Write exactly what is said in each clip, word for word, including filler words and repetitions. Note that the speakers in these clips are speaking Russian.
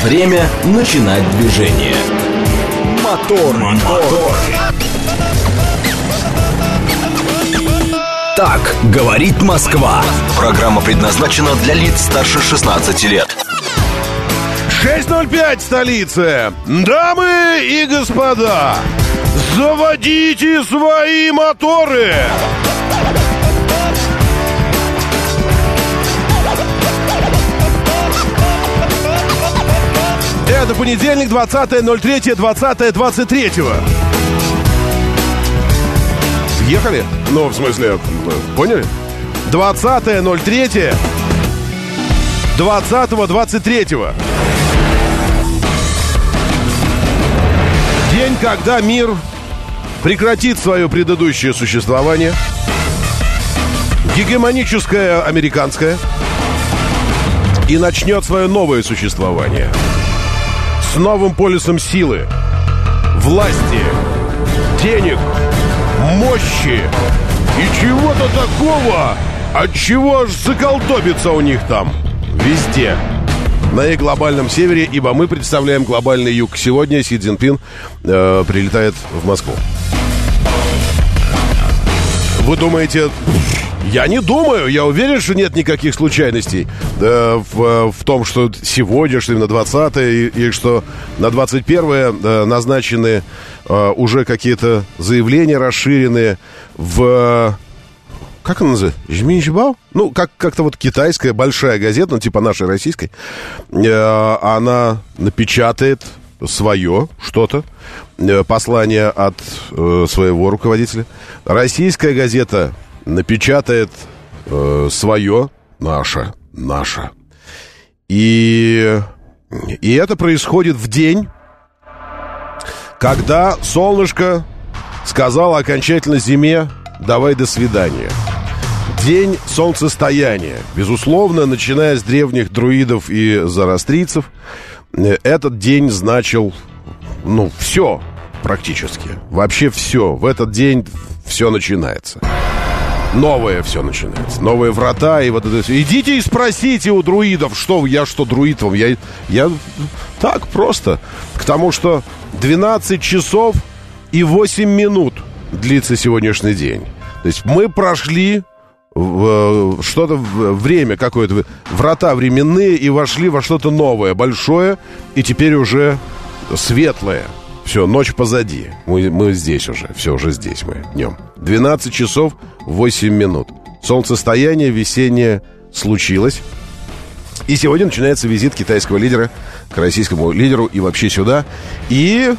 Время начинать движение. Мотор, мотор. Так говорит Москва. Программа предназначена для лиц старше шестнадцати лет. шесть ноль пять, столица. Дамы и господа, заводите свои моторы. Это понедельник, двадцатое ноль третье, двадцатое двадцать третьего. Ехали? Ну, в смысле, поняли? двадцатое ноль третье, двадцатого двадцать третьего. День, когда мир прекратит свое предыдущее существование. Гегемоническое американское. И начнет свое новое существование. С новым полюсом силы, власти, денег, мощи и чего-то такого, от чего аж заколдобится у них там везде. На их глобальном севере, ибо мы представляем глобальный юг. Сегодня Си Цзиньпин э, прилетает в Москву. Вы думаете... Я не думаю, я уверен, что нет никаких случайностей э, в, в том, что сегодня, что именно двадцатое, и, и что на двадцать первое э, назначены э, уже какие-то заявления расширенные в... Как она называется? Жминжбау? Ну, как, как-то вот китайская большая газета, ну, типа нашей российской, э, она напечатает свое что-то, э, послание от э, своего руководителя. Российская газета... напечатает э, свое, наше, наше. И, и это происходит в день, когда солнышко сказало окончательно зиме «давай до свидания». День солнцестояния. Безусловно, начиная с древних друидов и зороастрийцев, этот день значил, ну, все практически. Вообще все. В этот день все начинается. Новое все начинается. Новые врата и вот это все. Идите и спросите у друидов, что я что, друид вам? Я, я так просто. К тому, что двенадцать часов и восемь минут длится сегодняшний день. То есть мы прошли в, что-то время какое-то, врата временные, и вошли во что-то новое, большое, и теперь уже светлое. Все, ночь позади. Мы, мы здесь уже. Все, уже здесь мы днем. двенадцать часов восемь минут. Солнцестояние весеннее случилось. И сегодня начинается визит китайского лидера к российскому лидеру и вообще сюда. И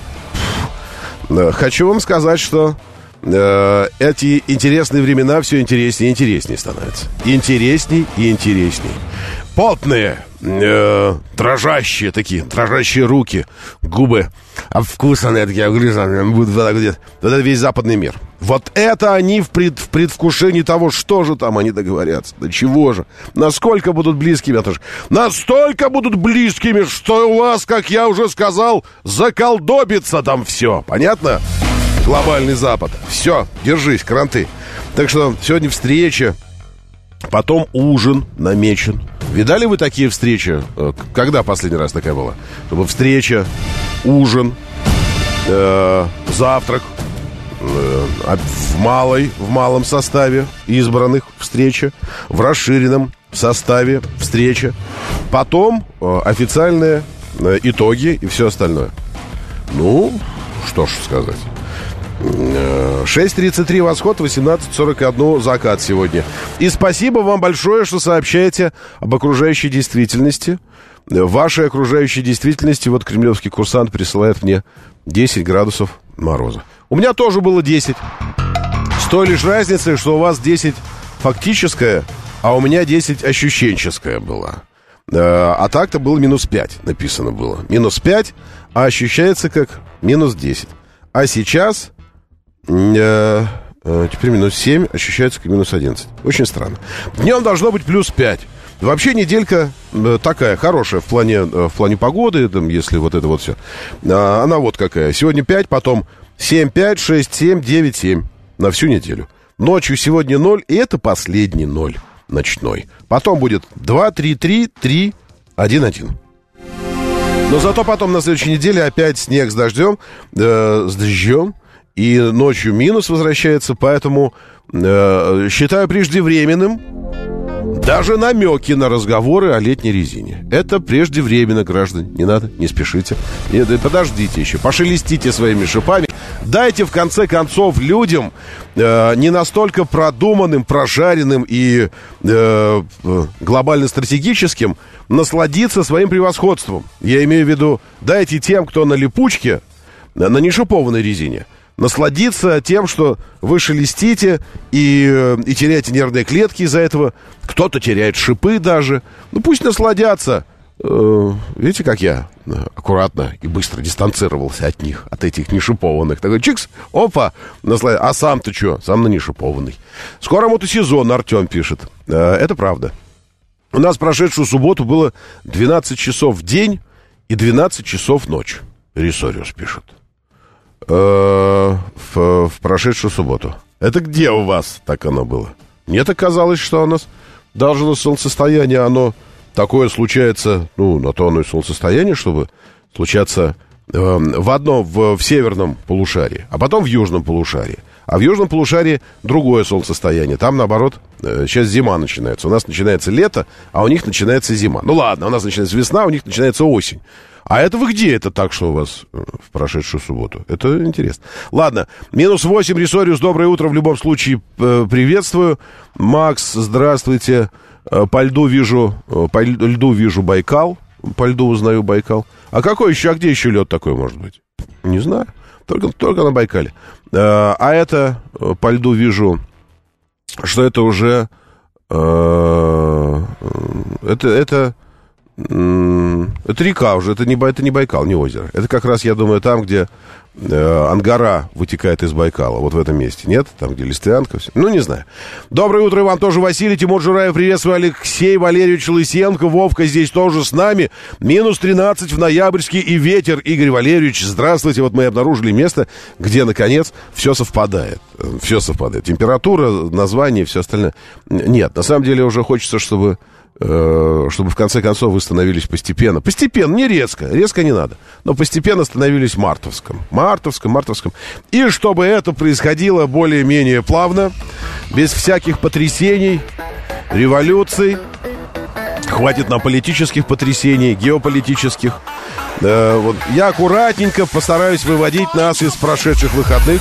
э, хочу вам сказать, что э, эти интересные времена все интереснее и интереснее становятся. Интересней и интересней. Потные, э, дрожащие такие, дрожащие руки, губы обвкусанные такие, обгрызанные, вот это весь западный мир. Вот это они в, пред, в предвкушении того, что же там они договорятся, до чего же, насколько будут близкими, а настолько будут близкими, что у вас, как я уже сказал, заколдобится там все, понятно? Глобальный Запад. Все, держись, кранты. Так что сегодня встреча. Потом ужин намечен. Видали вы такие встречи? Когда последний раз такая была? Чтобы встреча, ужин, э, завтрак э, в малой, в малом составе избранных встреча, в расширенном составе встреча. Потом э, официальные э, итоги и все остальное. Ну, что ж сказать. шесть тридцать три восход, восемнадцать сорок один закат сегодня. И спасибо вам большое, что сообщаете об окружающей действительности. В вашей окружающей действительности вот кремлевский курсант присылает мне десять градусов мороза. У меня тоже было десять. С той лишь разницей, что у вас десять фактическое, а у меня десять ощущенческое было. А так-то было минус пять написано было. Минус пять, а ощущается как минус десять. А сейчас... Э, э, теперь минус семь, ощущается как минус одиннадцать. Очень странно. Днем должно быть плюс пять. Вообще неделька э, такая хорошая в плане, э, в плане погоды, там, если вот это вот все. А, она вот какая. Сегодня пять, потом семь, пять, шесть, семь, девять, семь. На всю неделю. Ночью сегодня ноль, и это последний ноль ночной. Потом будет два, три, три, три, один, один. Но зато потом на следующей неделе опять снег с дождем, э, с дождем, и ночью минус возвращается, поэтому э, считаю преждевременным даже намеки на разговоры о летней резине. Это преждевременно, граждане. Не надо, не спешите. Нет, подождите еще, пошелестите своими шипами. Дайте, в конце концов, людям э, не настолько продуманным, прожаренным и э, глобально-стратегическим насладиться своим превосходством. Я имею в виду, дайте тем, кто на липучке, на нешипованной резине, насладиться тем, что вы шелестите и, и теряете нервные клетки из-за этого. Кто-то теряет шипы даже. Ну, пусть насладятся. Э, видите, как я аккуратно и быстро дистанцировался от них, от этих нешипованных. Такой чикс, опа, наслад... а сам-то что? Сам на нешипованный. Скоро мотосезон, Артем пишет. Э, это правда. У нас в прошедшую субботу было двенадцать часов в день и двенадцать часов в ночь. Рисориус пишет. В, в прошедшую субботу. Это где у вас так оно было? Мне так казалось, что у нас должно солнцестояние, оно такое случается, ну, на то оно и солнцестояние, чтобы случаться э, в одном, в, в северном полушарии, а потом в южном полушарии. А в южном полушарии другое солнцестояние. Там, наоборот, э, сейчас зима начинается. У нас начинается лето, а у них начинается зима. Ну, ладно, у нас начинается весна, а у них начинается осень. А это вы где это так, что у вас в прошедшую субботу? Это интересно. Ладно, минус восемь, Рисориус, доброе утро, в любом случае э, приветствую. Макс, здравствуйте. Э, по льду вижу, э, по льду вижу Байкал. По льду узнаю Байкал. А какой еще, а где еще лед такой может быть? Не знаю. Только, только на Байкале. Э, а это, э, по льду вижу, что это уже... Э, это... это Это река уже, это не, это не Байкал, не озеро. Это как раз, я думаю, там, где э, Ангара вытекает из Байкала. Вот в этом месте, нет? Там, где Листвянка. Все. Ну, не знаю. Доброе утро, Иван, тоже Василий, Тимур Жураев, приветствую, Алексей Валерьевич Лысенко, Вовка здесь тоже с нами. Минус тринадцать в Ноябрьске и ветер. Игорь Валерьевич, здравствуйте. Вот мы обнаружили место, где, наконец, все совпадает. Все совпадает. Температура, название, все остальное. Нет, на самом деле уже хочется, чтобы... чтобы в конце концов вы становились постепенно. Постепенно, не резко, резко не надо. Но постепенно становились мартовском. Мартовском, мартовском. И чтобы это происходило более-менее плавно, без всяких потрясений, революций. Хватит нам политических потрясений, геополитических. Э, вот. Я аккуратненько постараюсь выводить нас из прошедших выходных.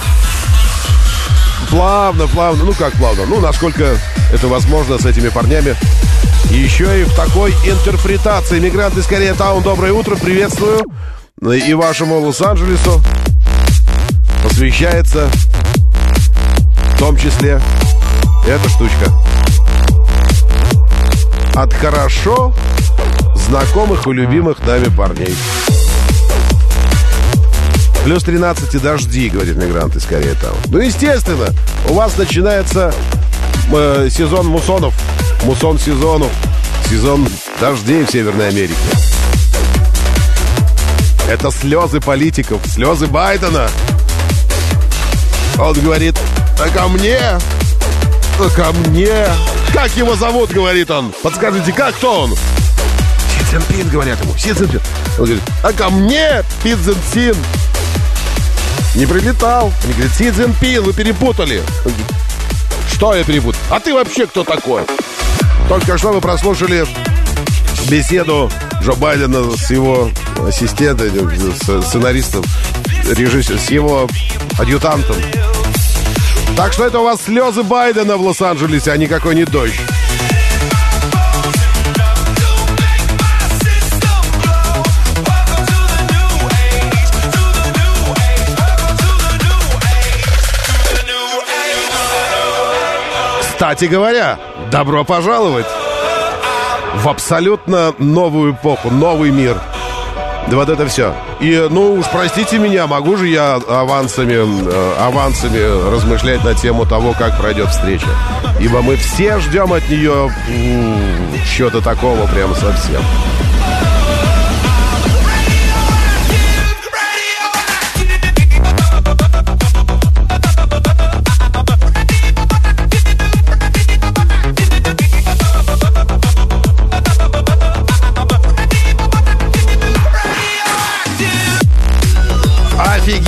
Плавно, плавно, ну как плавно, ну насколько это возможно с этими парнями. И еще и в такой интерпретации. Мигранты из Кореятаун, доброе утро, приветствую. И вашему Лос-Анджелесу посвящается в том числе эта штучка. От хорошо знакомых и любимых нами парней. Плюс тринадцать и дожди, говорит мигрант из Кореятаун. Ну, естественно, у вас начинается э, сезон муссонов. Муссон сезону. Сезон дождей в Северной Америке. Это слезы политиков, слезы Байдена. Он говорит, а ко мне, а ко мне. Как его зовут, говорит он. Подскажите, как кто он? Си Цзиньпин, говорят ему. Си Цзиньпин. Он говорит, а ко мне, Пи Цзиньпин. Не прилетал. Они говорят, Си Цзиньпин, вы перепутали. Он говорит, что я перепутал? А ты вообще кто такой? Только что вы прослушали беседу Джо Байдена с его ассистентом, с сценаристом, режиссером, с его адъютантом. Так что это у вас слезы Байдена в Лос-Анджелесе, а никакой не дождь. Кстати говоря, добро пожаловать в абсолютно новую эпоху, новый мир. Да вот это все. И, ну уж простите меня, могу же я авансами, э, авансами размышлять на тему того, как пройдет встреча. Ибо мы все ждем от нее м-м, чего-то такого прямо совсем.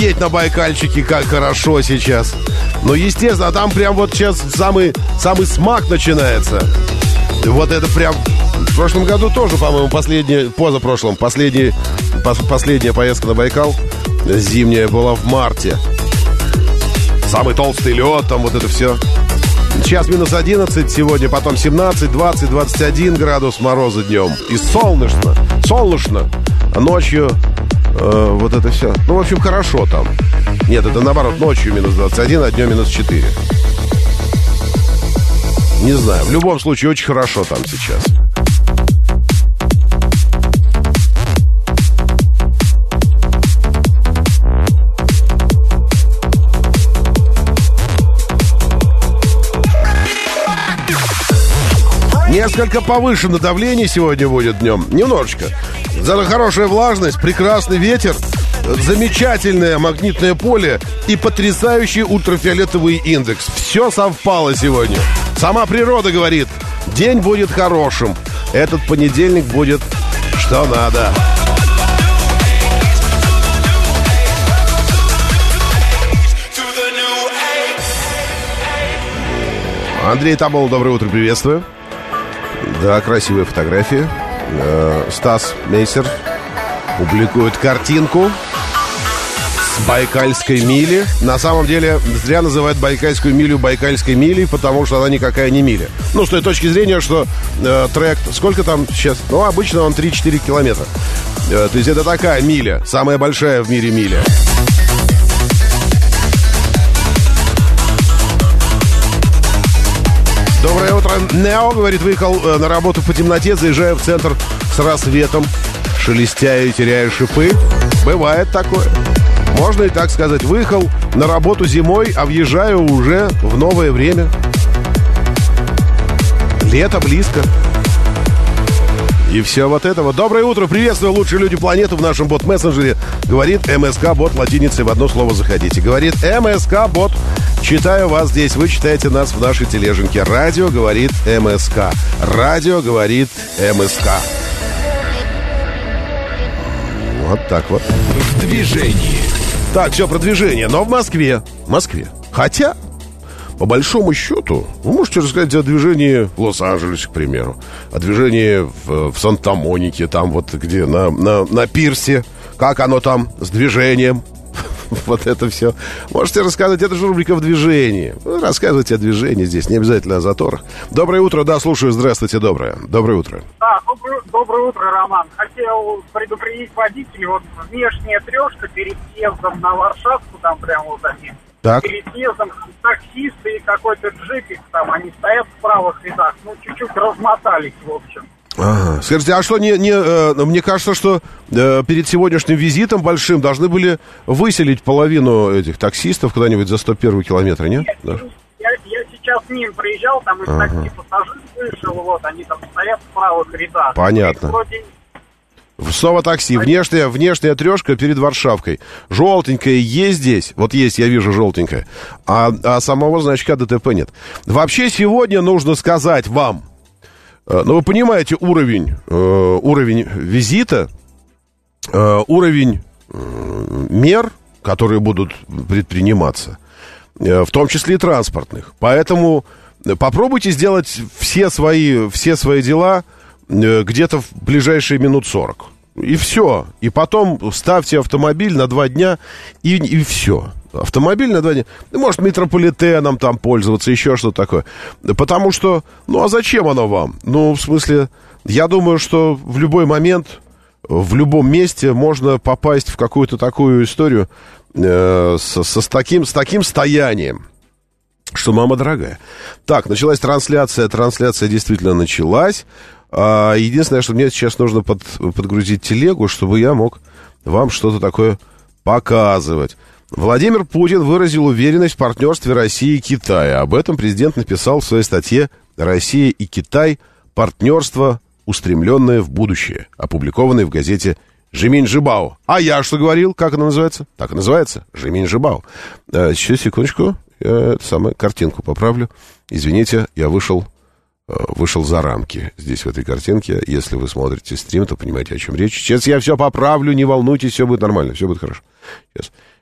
посидеть на Байкальчике, как хорошо сейчас. Ну, естественно, там прям вот сейчас самый, самый смак начинается. Вот это прям... В прошлом году тоже, по-моему, последняя... Позапрошлом, последний, последняя поездка на Байкал зимняя была в марте. Самый толстый лед, там вот это все. Сейчас минус одиннадцать сегодня, потом семнадцать, двадцать, двадцать один градус мороза днем. И солнечно, солнечно. А ночью э, вот это все. Ну, в общем, хорошо там. Нет, это наоборот, ночью минус двадцать один, а днем минус четыре. Не знаю, в любом случае очень хорошо там сейчас. Несколько повышено давление сегодня будет днем. Немножечко. Зато хорошая влажность, прекрасный ветер, замечательное магнитное поле и потрясающий ультрафиолетовый индекс. Все совпало сегодня. Сама природа говорит, день будет хорошим. Этот понедельник будет что надо. Андрей Тамол, доброе утро, приветствую. Да, красивая фотография. э, Стас Мейсер публикует картинку с Байкальской мили. На самом деле, зря называют Байкальскую милю Байкальской милей, потому что она никакая не миля. Ну, с той точки зрения, что э, трек... Сколько там сейчас? Ну, обычно он три-четыре километра. э, То есть это такая миля, самая большая в мире миля. Доброе утро. Нео, говорит, выехал э, на работу по темноте, заезжая в центр с рассветом, шелестя и теряя шипы. Бывает такое. Можно и так сказать. Выехал на работу зимой, а въезжаю уже в новое время. Лето близко. И все вот этого. Доброе утро, приветствую, лучшие люди планеты в нашем бот-мессенджере. Говорит МСК-бот латиницей в одно слово заходите. Говорит МСК-бот. Читаю вас здесь, вы читаете нас в нашей тележеньке. Радио говорит МСК. Радио говорит МСК. Вот так вот. В движении. Так, все про движение, но в Москве. В Москве. Хотя, по большому счету, вы можете рассказать о движении в Лос-Анджелесе, к примеру. О движении в, в Санта-Монике, там вот где, на, на, на пирсе. Как оно там с движением. Вот это все. Можете рассказать, это же рубрика «В движении». Рассказывайте о движении здесь, не обязательно о заторах. Доброе утро, да, слушаю, здравствуйте, доброе. Доброе утро. Да, доброе, доброе утро, Роман. Хотел предупредить водителей, вот внешняя трешка перед съездом на Варшавку, там прямо вот они. Так. Перед съездом таксисты и какой-то джипик там, они стоят в правых рядах, ну, чуть-чуть размотались, в общем. Ага. Скажите, а что не, не э, мне кажется, что э, перед сегодняшним визитом большим должны были выселить половину этих таксистов куда-нибудь за сто первый километр, нет? Нет, да. я, я сейчас с ним приезжал, там из ага. такси пассажир вышел, вот, они там стоят в правых рядах. Понятно. Снова такси. Внешняя, внешняя трешка перед Варшавкой. Желтенькая есть здесь. Вот есть, я вижу желтенькая. А, а самого значка ДТП нет. Вообще сегодня нужно сказать вам. Ну, вы понимаете уровень, э, уровень визита, э, уровень э, мер, которые будут предприниматься, э, в том числе и транспортных. Поэтому попробуйте сделать все свои, все свои дела э, где-то в ближайшие минут сорок. И все. И потом ставьте автомобиль на два дня, и, и все. Автомобиль на два дня. Может, метрополитеном там пользоваться, еще что-то такое. Потому что, ну, а зачем оно вам? Ну, в смысле, я думаю, что в любой момент, в любом месте можно попасть в какую-то такую историю э, со, со, с, таким, с таким стоянием, что мама дорогая. Так, началась трансляция. Трансляция действительно началась. А, единственное, что мне сейчас нужно под, подгрузить телегу, чтобы я мог вам что-то такое показывать. Владимир Путин выразил уверенность в партнерстве России и Китая. Об этом президент написал в своей статье «Россия и Китай. Партнерство, устремленное в будущее», опубликованной в газете «Жиминь Жибао». А я что говорил? Как она называется? Так и называется. «Жиминь Жибао». А, сейчас, секундочку. Я эту самую картинку поправлю. Извините, я вышел, вышел за рамки здесь, в этой картинке. Если вы смотрите стрим, то понимаете, о чем речь. Сейчас я все поправлю, не волнуйтесь, все будет нормально, все будет хорошо. Сейчас.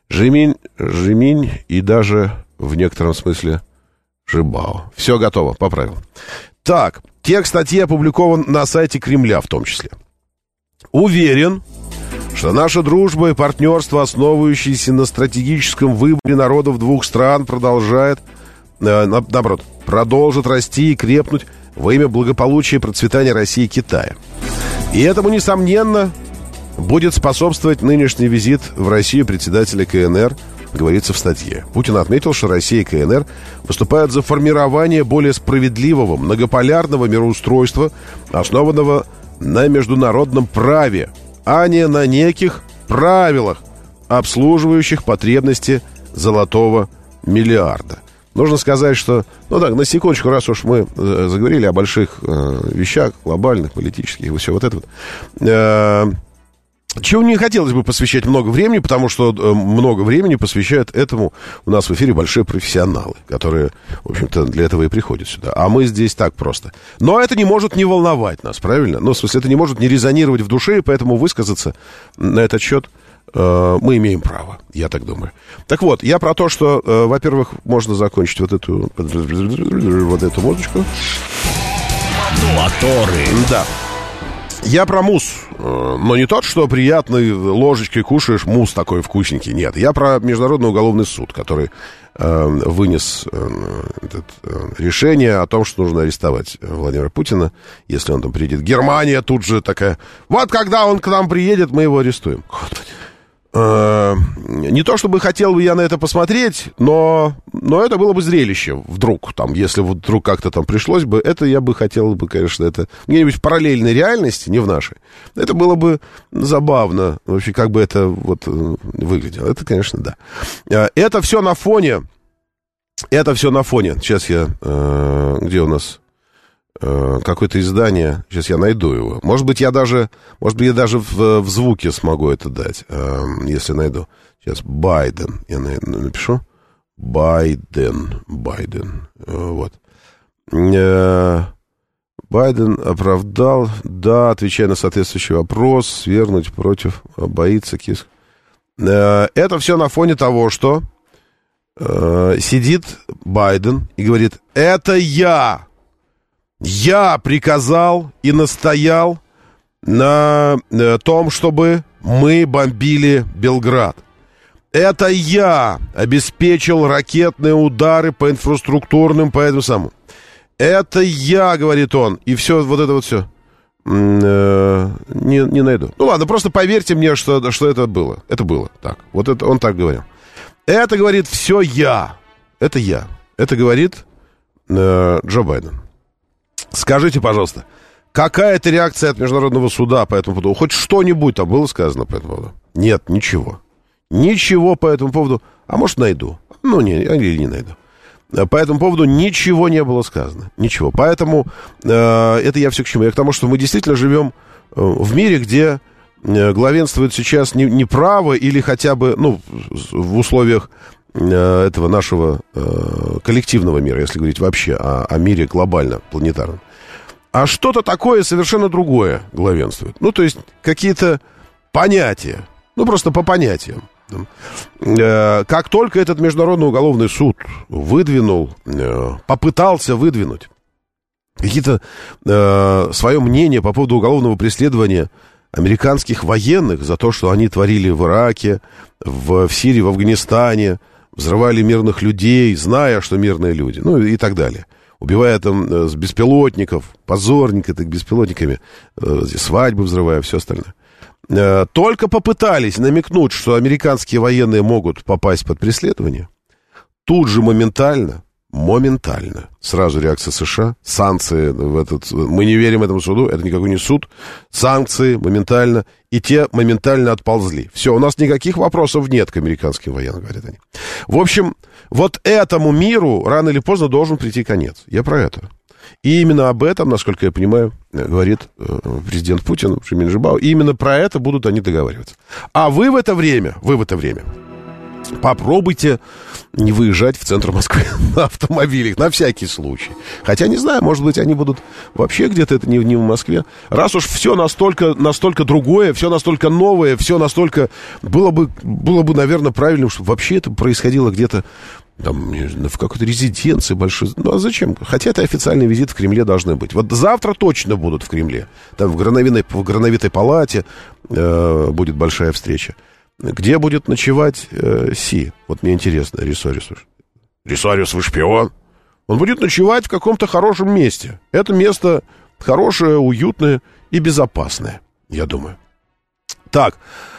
Жиминь, Жиминь и даже в некотором смысле Жибао. Все готово, поправил. Так, текст статьи опубликован на сайте Кремля в том числе. Уверен, что наша дружба и партнерство, основывающиеся на стратегическом выборе народов двух стран, продолжает, э, наоборот, продолжит расти и крепнуть во имя благополучия и процветания России и Китая. И этому, несомненно, будет способствовать нынешний визит в Россию председателя КНР, говорится в статье. Путин отметил, что Россия и КНР выступают за формирование более справедливого, многополярного мироустройства, основанного на международном праве, а не на неких правилах, обслуживающих потребности золотого миллиарда. Нужно сказать, что, ну так, на секундочку, раз уж мы э, заговорили о больших э, вещах, глобальных, политических, и все вот это вот, э, чего не хотелось бы посвящать много времени, потому что э, много времени посвящают этому у нас в эфире большие профессионалы, которые, в общем-то, для этого и приходят сюда. А мы здесь так просто. Но это не может не волновать нас, правильно? Ну, в смысле, это не может не резонировать в душе, и поэтому высказаться на этот счет э, мы имеем право, я так думаю. Так вот, я про то, что, э, во-первых, можно закончить вот эту, вот эту музычку. Моторы. Да. Я про мусс, но не тот, что приятной ложечкой кушаешь мусс такой вкусненький. Нет, я про Международный уголовный суд, который э, вынес э, это, э, решение о том, что нужно арестовать Владимира Путина, если он там приедет. Германия тут же такая: вот когда он к нам приедет, мы его арестуем. Господи. Э, не то чтобы хотел бы я на это посмотреть, но, но это было бы зрелище вдруг, там, если вот вдруг как-то там пришлось бы, это я бы хотел бы, конечно, это где-нибудь в параллельной реальности, не в нашей. Это было бы забавно, вообще, как бы это вот выглядело. Это, конечно, да. Это все на фоне, это все на фоне. Сейчас я, э, где у нас какое-то издание, сейчас я найду его. Может быть, я даже, может быть, я даже в, в звуке смогу это дать, э, если найду. Сейчас Байден, я напишу. Байден, Байден, вот. Э, Байден оправдал, да, отвечая на соответствующий вопрос, свергнуть против, боится кис. Э, это все на фоне того, что э, сидит Байден и говорит: это я! Я приказал и настоял на том, чтобы мы бомбили Белград. Это я обеспечил ракетные удары по инфраструктурным, по этому самому. Это я, говорит он, и все, вот это вот все. Не, не найду. Ну ладно, просто поверьте мне, что, что это было. Это было так. Вот это он так говорил. Это, говорит, все я. Это я. Это говорит э, Джо Байден. Скажите, пожалуйста, какая-то реакция от Международного суда по этому поводу? Хоть что-нибудь там было сказано по этому поводу? Нет, ничего. Ничего по этому поводу. А может, найду. Ну, не, или не найду. По этому поводу ничего не было сказано. Ничего. Поэтому э, это я все к чему. Я к тому, что мы действительно живем э, в мире, где э, главенствует сейчас не, не право или хотя бы, ну, в условиях этого нашего э, коллективного мира, если говорить вообще о, о мире глобально, планетарном. А что-то такое совершенно другое главенствует. Ну, то есть, какие-то понятия. Ну, просто по понятиям. Э, как только этот Международный уголовный суд выдвинул, э, попытался выдвинуть какие-то э, свое мнение по поводу уголовного преследования американских военных за то, что они творили в Ираке, в, в Сирии, в Афганистане, взрывали мирных людей, зная, что мирные люди, ну и так далее. Убивая там э, с беспилотников, позорненько так беспилотниками, э, свадьбы взрывая, все остальное. Э, только попытались намекнуть, что американские военные могут попасть под преследование. Тут же моментально, моментально, сразу реакция США, санкции в этот... Мы не верим этому суду, это никакой не суд. Санкции моментально, и те моментально отползли. Все, у нас никаких вопросов нет к американским военным, говорят они. В общем, вот этому миру рано или поздно должен прийти конец. Я про это. И именно об этом, насколько я понимаю, говорит президент Путин, Жиминь Жибао. И именно про это будут они договариваться. А вы в это время, вы в это время Попробуйте не выезжать в центр Москвы на автомобилях, на всякий случай. Хотя, не знаю, может быть, они будут вообще где-то, это не, не в Москве. Раз уж все настолько, настолько другое, все настолько новое, все настолько... Было бы, было бы, наверное, правильным, чтобы вообще это происходило где-то там, в какой-то резиденции большой. Ну, а зачем? Хотя это официальный визит в Кремле должны быть. Вот завтра точно будут в Кремле. Там в Грановиной, в Грановитой палате э, будет большая встреча. Где будет ночевать э, Си? Вот мне интересно, Рисориус. Рисориус, вы шпион? Он будет ночевать в каком-то хорошем месте. Это место хорошее, уютное и безопасное, я думаю. Так,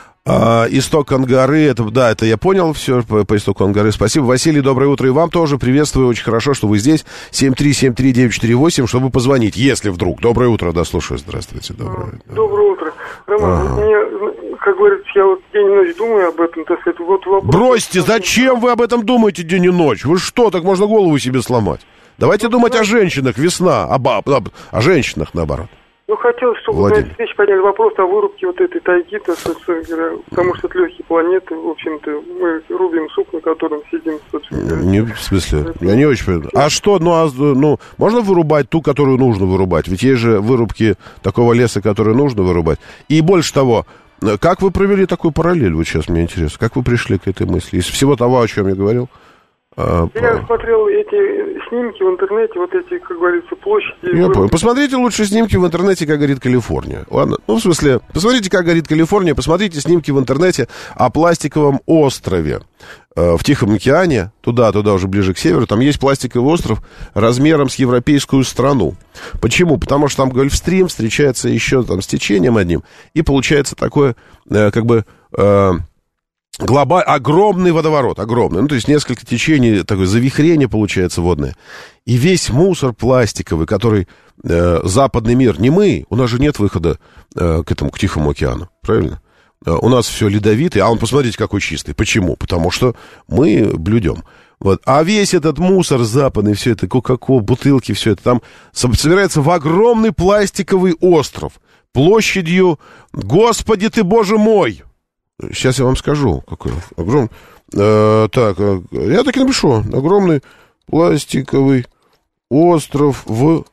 э, исток Ангары, это, да, это я понял все по, по истоку Ангары. Спасибо, Василий, доброе утро и вам тоже. Приветствую, очень хорошо, что вы здесь. семь три семь три девять четыре восемь, чтобы позвонить, если вдруг. Доброе утро, да, слушаю, здравствуйте. Доброе, доброе утро. Роман, ага. Мне, как говорится, я вот день и ночь думаю об этом, так сказать, вот вопрос... Бросьте, зачем вы об этом думаете день и ночь? Вы что, так можно голову себе сломать? Давайте ну, думать да. о женщинах, весна, об, об, об, о женщинах, наоборот. Ну, хотелось, чтобы на этой встрече подняли вопрос о вырубке вот этой тайги, так сказать, потому что это легкие планеты, в общем-то, мы рубим сук, на котором сидим, собственно. Не, в смысле, это... я не очень понимаю. А что, ну, а, ну, можно вырубать ту, которую нужно вырубать? Ведь есть же вырубки такого леса, который нужно вырубать. И больше того, как вы провели такую параллель, вот сейчас мне интересно, как вы пришли к этой мысли? Из всего того, о чем я говорил? Я по... смотрел эти снимки в интернете, вот эти, как говорится, площади. Я понял. Посмотрите лучше снимки в интернете, как горит Калифорния. Ладно? Ну, в смысле, посмотрите, как горит Калифорния, посмотрите снимки в интернете о пластиковом острове э, в Тихом океане, туда, туда уже ближе к северу, там есть пластиковый остров размером с европейскую страну. Почему? Потому что там Гольфстрим встречается еще там с течением одним, и получается такое, э, как бы... Э, Глобаль... Огромный водоворот, огромный. Ну, то есть несколько течений, такое завихрение получается водное. И весь мусор пластиковый, который э, западный мир, не мы, у нас же нет выхода э, к этому, к Тихому океану, правильно? Э, у нас все ледовитый, а он, посмотрите, какой чистый. Почему? Потому что мы блюдем. Вот. А весь этот мусор западный, все это, кока-кола, бутылки, все это там собирается в огромный пластиковый остров площадью, Господи ты, Боже мой! Сейчас я вам скажу, какой огромный. Э, так, я так и напишу. Огромный пластиковый остров в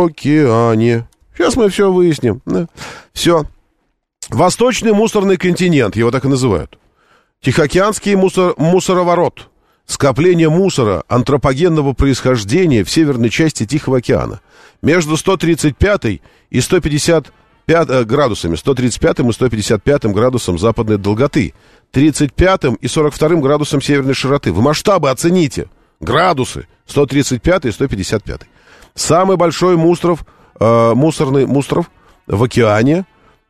океане. Сейчас мы все выясним. Да. Все. Восточный мусорный континент, его так и называют. Тихоокеанский мусор, мусороворот. Скопление мусора антропогенного происхождения в северной части Тихого океана. Между сто тридцать пятой и сто пятьдесят градусами, сто тридцать пятым и сто пятьдесят пятым градусом западной долготы, тридцать пятым и сорок вторым градусом северной широты. Вы масштабы оцените. Градусы. сто тридцать пятый и сто пятьдесят пятый. Самый большой мусоров, э, мусорный мусоров в океане.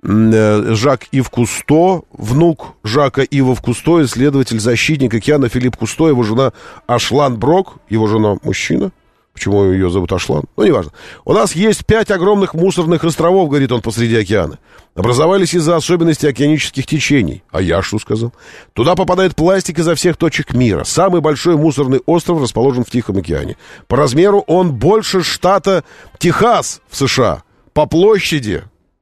Э, Жак Ив Кусто, внук Жака Ива Кусто, исследователь, защитник океана Филипп Кусто, его жена Ашлан Брок, его жена мужчина. Почему ее зовут Ашлан? Ну, неважно. У нас есть пять огромных мусорных островов, говорит он, посреди океана. Образовались из-за особенностей океанических течений. А я что сказал? Туда попадает пластик изо всех точек мира. Самый большой мусорный остров расположен в Тихом океане. По размеру он больше штата Техас в США. По площади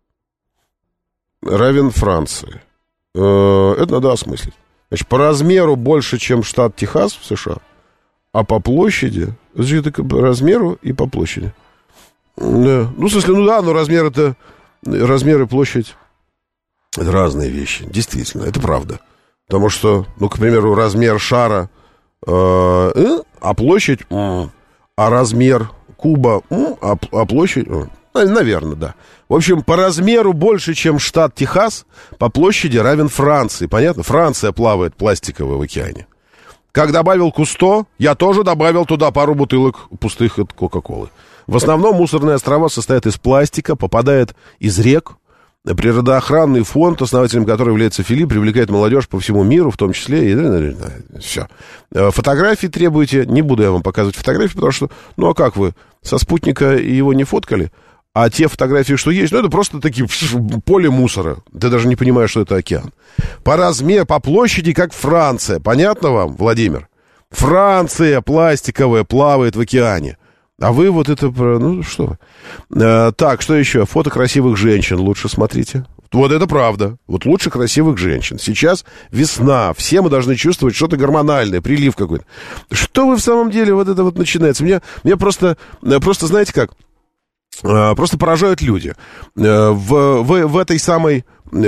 равен Франции. Это надо осмыслить. Значит, по размеру больше, чем штат Техас в США. А по площади, по размеру и по площади. Да. Ну, в смысле, ну да, но размер это, размер и площадь, это разные вещи. Действительно, это правда. Потому что, ну, к примеру, размер шара, э, а площадь, э, а размер куба, э, а, а площадь, э, наверное, да. В общем, по размеру больше, чем штат Техас, по площади равен Франции. Понятно? Франция плавает пластиковой в океане. Как добавил Кусто, я тоже добавил туда пару бутылок пустых от Кока-Колы. В основном мусорные острова состоят из пластика, попадает из рек. Природоохранный фонд, основателем которого является Филипп, привлекает молодежь по всему миру, в том числе и... Все. Фотографии требуете. Не буду я вам показывать фотографии, потому что... Ну, а как вы? Со спутника его не фоткали? А те фотографии, что есть, ну, это просто такие поле мусора. Ты даже не понимаешь, что это океан. По размеру, по площади, как Франция. Понятно вам, Владимир? Франция пластиковая плавает в океане. А вы вот это... Ну, что? А, так, что еще? Фото красивых женщин лучше смотрите. Вот это правда. Вот лучше красивых женщин. Сейчас весна, все мы должны чувствовать что-то гормональное, прилив какой-то. Что вы в самом деле вот это вот начинается? Меня, меня просто, просто, знаете как, просто поражают люди. В, в, в этой самой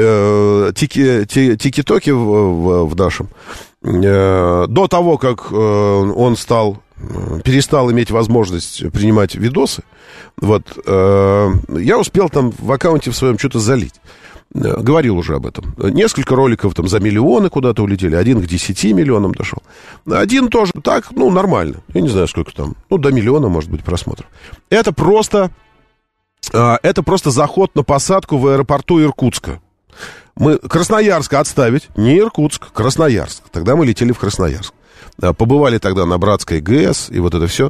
тики, тики-токе в, в, в нашем, до того, как он стал... перестал иметь возможность принимать видосы, вот, э, я успел там в аккаунте в своем что-то залить. Э, говорил уже об этом. Несколько роликов там за миллионы куда-то улетели. Один к десяти миллионам дошел. Один тоже так, ну, нормально. Я не знаю, сколько там. Ну, до миллиона, может быть, просмотров. Это просто, э, это просто заход на посадку в аэропорту Иркутска. Мы Красноярска отставить. Не Иркутск, Красноярск. Тогда мы летели в Красноярск. Побывали тогда на Братской ГЭС, и вот это все.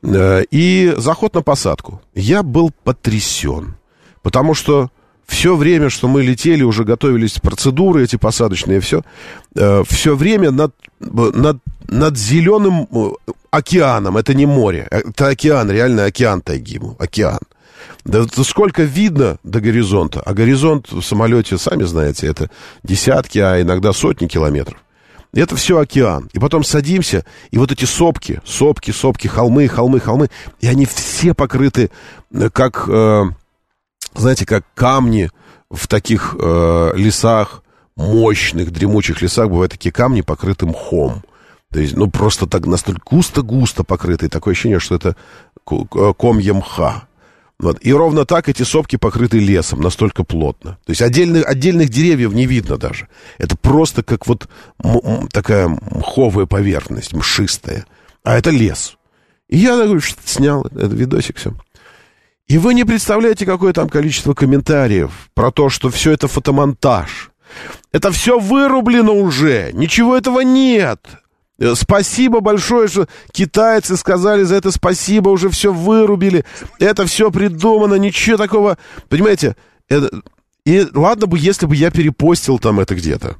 И заход на посадку. Я был потрясен. Потому что все время, что мы летели, уже готовились процедуры эти посадочные, все. Все время над, над, над зеленым океаном. Это не море. Это океан, реально океан тайги. Океан. Да сколько видно до горизонта. А горизонт в самолете, сами знаете, это десятки, а иногда сотни километров. Это все океан. И потом садимся, и вот эти сопки, сопки, сопки, холмы, холмы, холмы, и они все покрыты, как, э, знаете, как камни в таких э, лесах, мощных, дремучих лесах, бывают такие камни, покрыты мхом. То есть, ну, просто так настолько густо-густо покрытые. Такое ощущение, что это комья мха. Вот. И ровно так эти сопки покрыты лесом, настолько плотно. То есть отдельных, отдельных деревьев не видно даже. Это просто как вот м- такая мховая поверхность, мшистая. А это лес. И я говорю, что снял этот видосик, все. И вы не представляете, какое там количество комментариев про то, что все это фотомонтаж. Это все вырублено уже. Ничего этого нет. Спасибо большое, что китайцы сказали за это спасибо, уже все вырубили. Это все придумано, ничего такого. Понимаете, это... и ладно бы, если бы я перепостил там это где-то.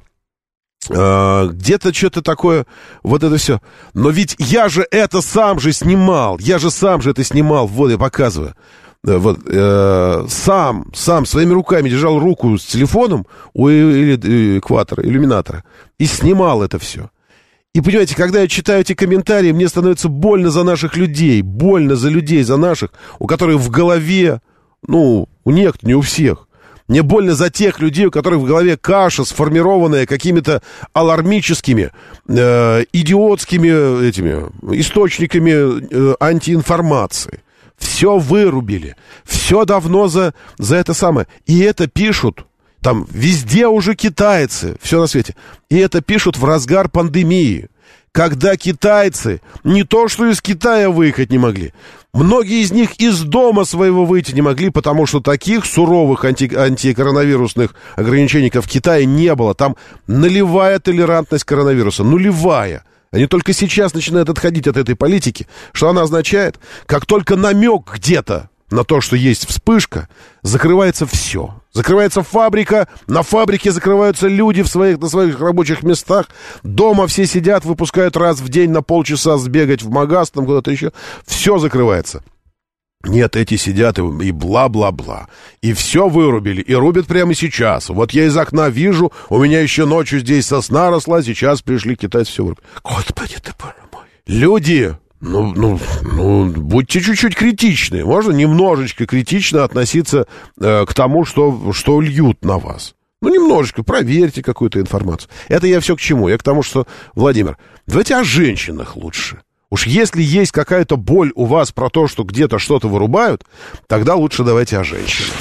А, где-то что-то такое, вот это все. Но ведь я же это сам же снимал. Я же сам же это снимал. Вот я показываю. Вот, э, сам, сам своими руками держал руку с телефоном у экватора, иллюминатора и снимал это все. И, понимаете, когда я читаю эти комментарии, мне становится больно за наших людей, больно за людей, за наших, у которых в голове, ну, у некоторых, не у всех. Мне больно за тех людей, у которых в голове каша, сформированная какими-то алармическими, э, идиотскими этими источниками э, антиинформации. Все вырубили, все давно за, за это самое. И это пишут... Там везде уже китайцы, все на свете. И это пишут в разгар пандемии, когда китайцы не то что из Китая выехать не могли, многие из них из дома своего выйти не могли, потому что таких суровых анти- антикоронавирусных ограничений в Китае не было. Там нулевая толерантность коронавируса, нулевая. Они только сейчас начинают отходить от этой политики. Что она означает? Как только намек где-то на то, что есть вспышка, закрывается все. Закрывается фабрика, на фабрике закрываются люди в своих, на своих рабочих местах, дома все сидят, выпускают раз в день на полчаса сбегать в магаз, там куда-то еще. Все закрывается. Нет, эти сидят и, и бла-бла-бла. И все вырубили, и рубят прямо сейчас. Вот я из окна вижу, у меня еще ночью здесь сосна росла, сейчас пришли китайцы, все вырубили. Господи ты, боже мой. Люди... Ну, ну, ну, будьте чуть-чуть критичны. Можно немножечко критично относиться э, к тому, что, что льют на вас. Ну, немножечко, проверьте какую-то информацию. Это я все к чему? Я к тому, что, Владимир, давайте о женщинах лучше. Уж если есть какая-то боль у вас про то, что где-то что-то вырубают, тогда лучше давайте о женщинах.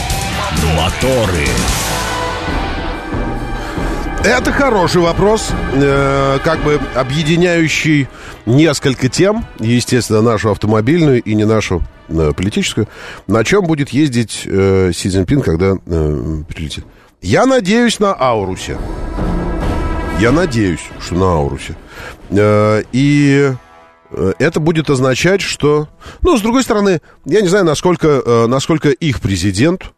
Моторы. Это хороший вопрос, э, как бы объединяющий несколько тем, естественно, нашу автомобильную и не нашу э, политическую. На чем будет ездить э, Си Цзиньпин, когда э, прилетит? Я надеюсь на Аурусе. Я надеюсь, что на Аурусе. Э, и э, это будет означать, что... Ну, с другой стороны, я не знаю, насколько, э, насколько их президент...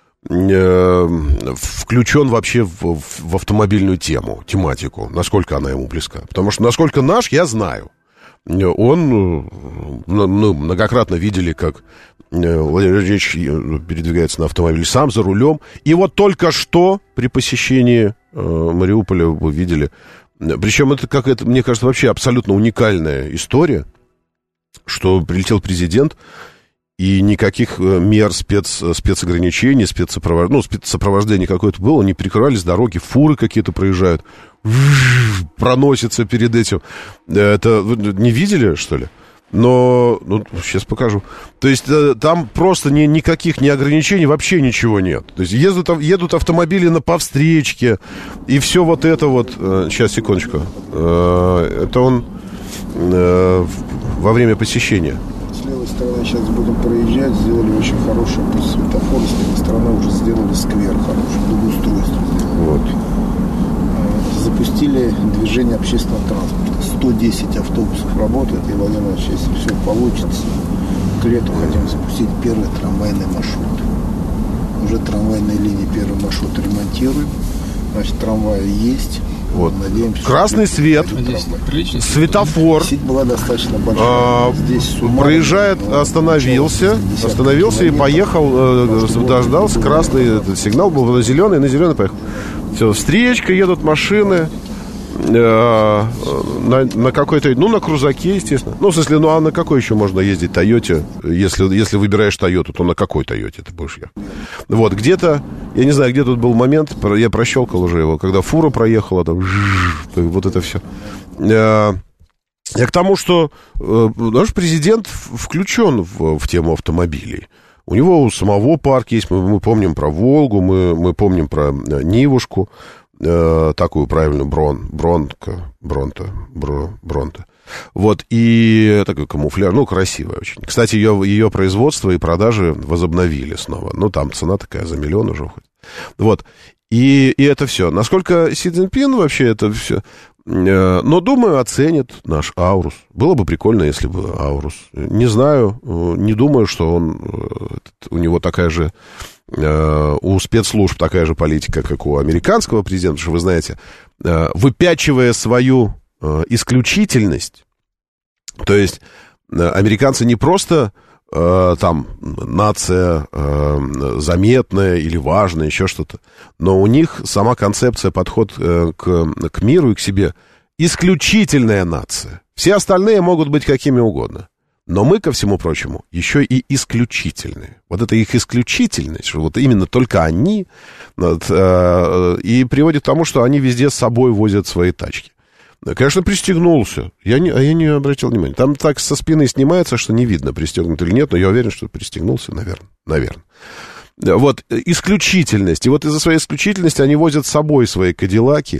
включен вообще в, в автомобильную тему, тематику, насколько она ему близка. Потому что насколько наш, я знаю. Он, ну, многократно видели, как Владимир Владимирович передвигается на автомобиле сам, за рулем. И вот только что при посещении Мариуполя вы видели... Причем это, как это, мне кажется, вообще абсолютно уникальная история, что прилетел президент, и никаких мер спец, спецограничений, спецсопровож... ну, спецсопровождения какое-то было, не перекрывались дороги, фуры какие-то проезжают, проносятся перед этим. Это вы не видели, что ли? Но, ну, сейчас покажу. То есть там просто ни, никаких ни ограничений, вообще ничего нет. То есть едут, едут автомобили на повстречке, и все вот это вот... Сейчас, секундочку. Это он во время посещения. С левой стороны сейчас будем проезжать. Сделали очень хороший светофор. С левой стороны уже сделали сквер хороший, благоустройство сделали. Вот. Запустили движение общественного транспорта. сто десять автобусов работает. И, Владимир Ильич, если все получится, к лету хотим запустить первый трамвайный маршрут. Уже трамвайные линии, первый маршрут ремонтируем. Значит, трамваи есть. Вот. Надеемся, красный свет, светофор. Сеть была достаточно большая. А, Здесь проезжает, остановился, остановился и поехал, дождался, красный сигнал был, на зеленый, на зеленый поехал. Все, встречка, едут машины. На, на какой-то, ну, на крузаке, естественно. Ну, в смысле, ну, а на какой еще можно ездить Тойоте? Если, если выбираешь Тойоту, то на какой Тойоте ты будешь ехать? Вот, где-то, я не знаю, где тут был момент, я прощелкал уже его, когда фура проехала, там, вот это все. Я к тому, что наш президент включен в, в тему автомобилей. У него у самого парк есть, мы, мы помним про Волгу, мы, мы помним про Нивушку, э, такую правильную, Брон, Бронка, Бронта, Бро, Бронта. Вот, и такой камуфляж, ну, красивая очень. Кстати, ее, ее производство и продажи возобновили снова. Ну, там цена такая за миллион уже уходит. Вот, и, и это все. Насколько Си Цзиньпин вообще это все... Но, думаю, оценит наш Аурус. Было бы прикольно, если бы Аурус. Не знаю, не думаю, что он, у него такая же, у спецслужб такая же политика, как у американского президента, потому что, вы знаете, выпячивая свою исключительность, то есть американцы не просто там нация заметная или важная, еще что-то, но у них сама концепция, подход к, к миру и к себе исключительная нация. Все остальные могут быть какими угодно. Но мы, ко всему прочему, еще и исключительные. Вот это их исключительность, что вот именно только они, вот, и приводит к тому, что они везде с собой возят свои тачки. Конечно, пристегнулся. Я не, а я не обратил внимания. Там так со спины снимается, что не видно, пристегнут или нет, но я уверен, что пристегнулся, наверное. Наверное. Вот, исключительность. И вот из-за своей исключительности они возят с собой свои кадиллаки,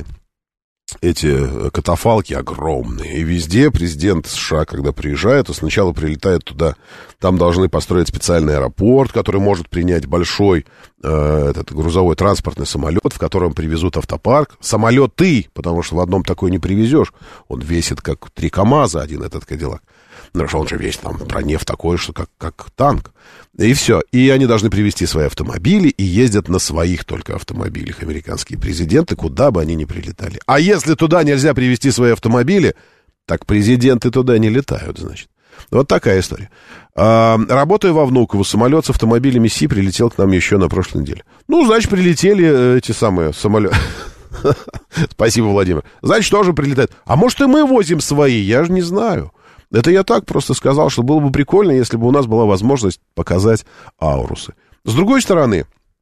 эти катафалки огромные. И везде президент США, когда приезжает, то сначала прилетает туда, там должны построить специальный аэропорт, который может принять большой э, этот грузовой транспортный самолет, в котором привезут автопарк. Самолеты, потому что в одном такой не привезешь. Он весит как три КамАЗа, один этот кадиллак. Потому что он же весь там бронев такой, что как, как танк. И все. И они должны привезти свои автомобили и ездят на своих только автомобилях американские президенты, куда бы они ни прилетали. А если туда нельзя привезти свои автомобили, так президенты туда не летают, значит. Вот такая история. А, работая во Внуково, самолет с автомобилями Си прилетел к нам еще на прошлой неделе. Ну, значит, прилетели эти самые самолеты. Спасибо, Владимир. Значит, тоже прилетают. А может, и мы возим свои, я же не знаю. Это я так просто сказал, что было бы прикольно, если бы у нас была возможность показать аурусы. С другой стороны,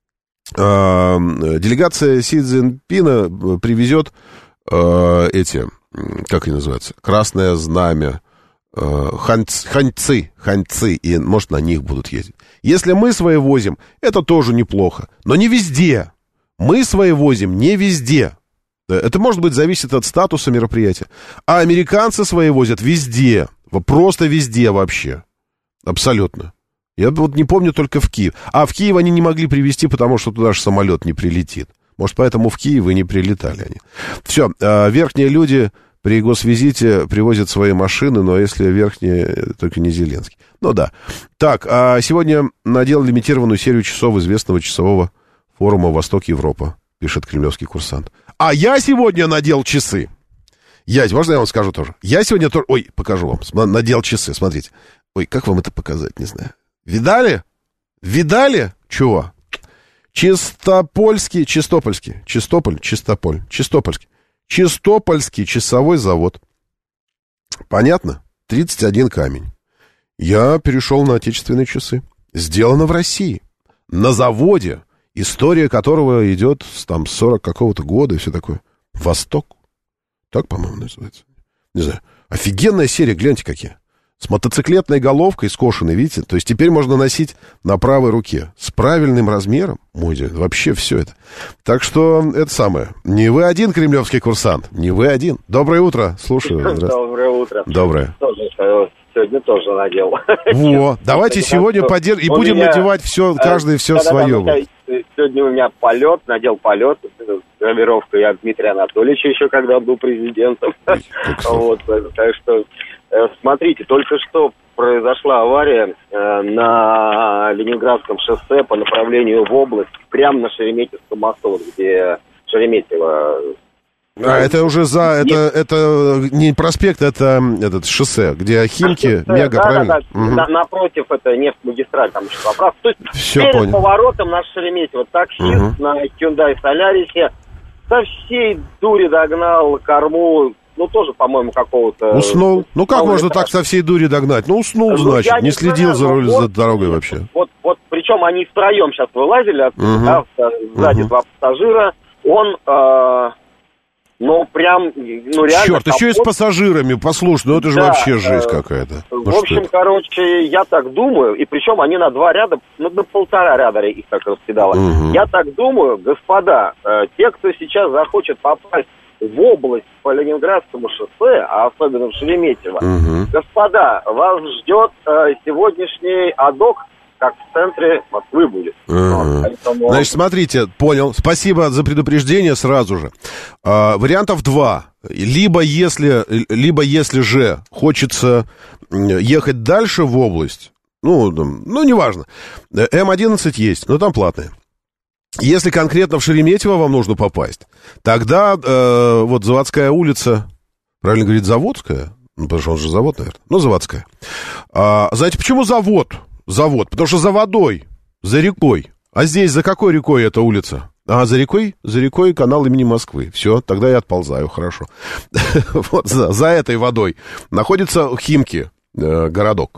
делегация Си Цзиньпина привезет эти, как они называются, красное знамя, ханьцы, ханьцы, и, может, на них будут ездить. Если мы свои возим, это тоже неплохо, но не везде. Мы свои возим не везде. Это, может быть, зависит от статуса мероприятия. А американцы свои возят везде. Просто везде вообще. Абсолютно. Я вот не помню только в Киев. А в Киев они не могли привезти, потому что туда же самолет не прилетит. Может, поэтому в Киев и не прилетали они. Все, верхние люди при госвизите привозят свои машины, но если верхние, только не Зеленский. Ну да. Так, а сегодня надел лимитированную серию часов известного часового форума «Восток-Европа», пишет кремлевский курсант. А я сегодня надел часы. Я, можно я вам скажу тоже? Я сегодня тоже... Ой, покажу вам. Надел часы, смотрите. Ой, как вам это показать, не знаю. Видали? Видали? Чего? Чистопольский, Чистопольский, Чистополь, Чистополь, Чистопольский, Чистопольский часовой завод. Понятно? тридцать один камень. Я перешел на отечественные часы. Сделано в России. На заводе, история которого идет с там сорок какого-то года и все такое. Восток. Так, по-моему, называется. Не знаю. Офигенная серия, гляньте какие. С мотоциклетной головкой скошенной, видите? То есть теперь можно носить на правой руке. С правильным размером. Мой дядя, вообще все это. Так что это самое. Не вы один, кремлевский курсант. Не вы один. Доброе утро. Слушаю. Доброе утро. Доброе. Тоже, сегодня тоже надел. Во, давайте сегодня поддержим. И будем меня, надевать все, каждый все да, свое. Да, да, сегодня у меня полет, надел полет. Гравировка я Дмитрия Анатольевича еще, когда он был президентом. Вот, так что... Смотрите, только что произошла авария э, на Ленинградском шоссе по направлению в область, прямо на Шереметьевском мосту, где Шереметьево... А, это уже за... Это, это не проспект, это этот шоссе, где Химки, шоссе, Мега, да, правильно? Да, да, угу. на, напротив это нефтьмагистраль, там еще поправка. То есть все перед понял. Поворотом на Шереметьево таксист угу. на Hyundai Solaris со всей дури догнал корму. Ну, тоже, по-моему, какого-то... Уснул? Ну, как можно так со всей дури догнать? Ну, уснул, ну, значит, не, не следил знаю, за, руль, вот, за дорогой вообще. Вот, вот, причем они втроем сейчас вылазили оттуда, угу. да, сзади угу. два пассажира. Он, э, ну, прям, ну, реально... Черт, капот... еще и с пассажирами, послушай, ну, это же да, вообще жесть э, какая-то. Ну, в общем, короче, я так думаю, и причем они на два ряда, ну, на полтора ряда их так раскидало. Угу. Я так думаю, господа, э, те, кто сейчас захочет попасть в область по Ленинградскому шоссе, а особенно в Шереметьево, угу. господа, вас ждет э, сегодняшний АДОК, как в центре Москвы будет. Угу. Вот, поэтому... Значит, смотрите, понял. Спасибо за предупреждение сразу же. А, вариантов два. Либо если, либо если же хочется ехать дальше в область, ну, ну неважно, эм одиннадцать есть, но там платные. Если конкретно в Шереметьево вам нужно попасть, тогда э, вот Заводская улица, правильно говорить, Заводская? Ну, потому что он же завод, наверное. Ну, Заводская. А, знаете, почему завод? Завод. Потому что за водой, за рекой. А здесь за какой рекой эта улица? А, за рекой? За рекой канал имени Москвы. Все, тогда я отползаю, хорошо. Вот за этой водой находится Химки, городок.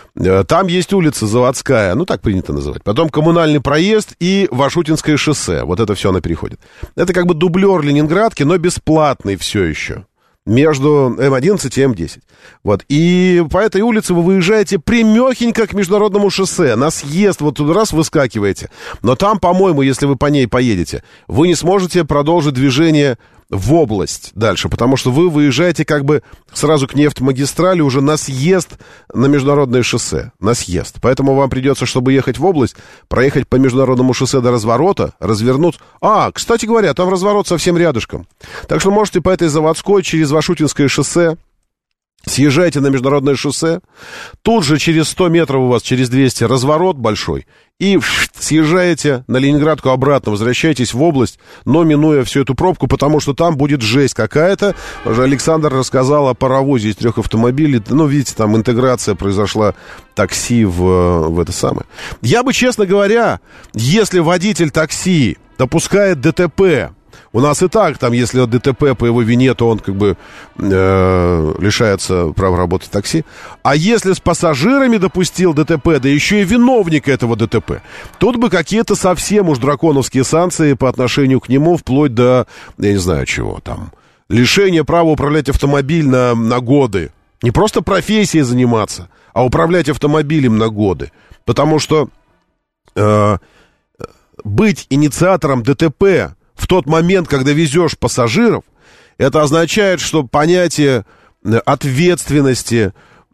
Там есть улица Заводская, ну так принято называть. Потом Коммунальный проезд и Вашутинское шоссе. Вот это все она переходит. Это как бы дублер Ленинградки, но бесплатный все еще. Между эм одиннадцать и эм десять. Вот. И по этой улице вы выезжаете прямехенько к международному шоссе. На съезд вот туда раз выскакиваете. Но там, по-моему, если вы по ней поедете, вы не сможете продолжить движение в область дальше, потому что вы выезжаете как бы сразу к нефтьмагистрали уже на съезд на международное шоссе, на съезд. Поэтому вам придется, чтобы ехать в область, проехать по международному шоссе до разворота, развернуть. А, кстати говоря, там разворот совсем рядышком. Так что можете по этой Заводской через Вашутинское шоссе съезжайте на международное шоссе, тут же через сто метров у вас, через двести, разворот большой, и съезжаете на Ленинградку обратно, возвращаетесь в область, но минуя всю эту пробку, потому что там будет жесть какая-то. Уже Александр рассказал о паровозе из трех автомобилей. Ну, видите, там интеграция произошла такси в, в это самое. Я бы, честно говоря, если водитель такси допускает ДТП, у нас и так, там, если ДТП по его вине, то он как бы э, лишается права работать в такси. А если с пассажирами допустил ДТП, да еще и виновник этого ДТП, тут бы какие-то совсем уж драконовские санкции по отношению к нему, вплоть до, я не знаю чего там, лишения права управлять автомобилем на, на годы. Не просто профессией заниматься, а управлять автомобилем на годы. Потому что э, быть инициатором ДТП в тот момент, когда везешь пассажиров, это означает, что понятие ответственности,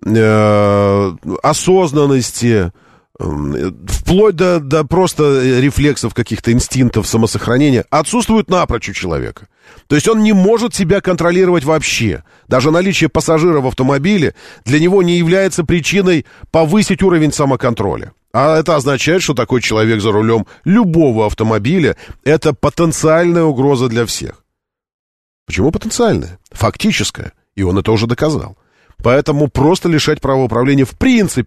э, осознанности, э, вплоть до, до просто рефлексов каких-то инстинктов самосохранения отсутствует напрочь у человека. То есть он не может себя контролировать вообще. Даже наличие пассажира в автомобиле для него не является причиной повысить уровень самоконтроля. А это означает, что такой человек за рулем любого автомобиля – это потенциальная угроза для всех. Почему потенциальная? Фактическая. И он это уже доказал. Поэтому просто лишать права управления в принципе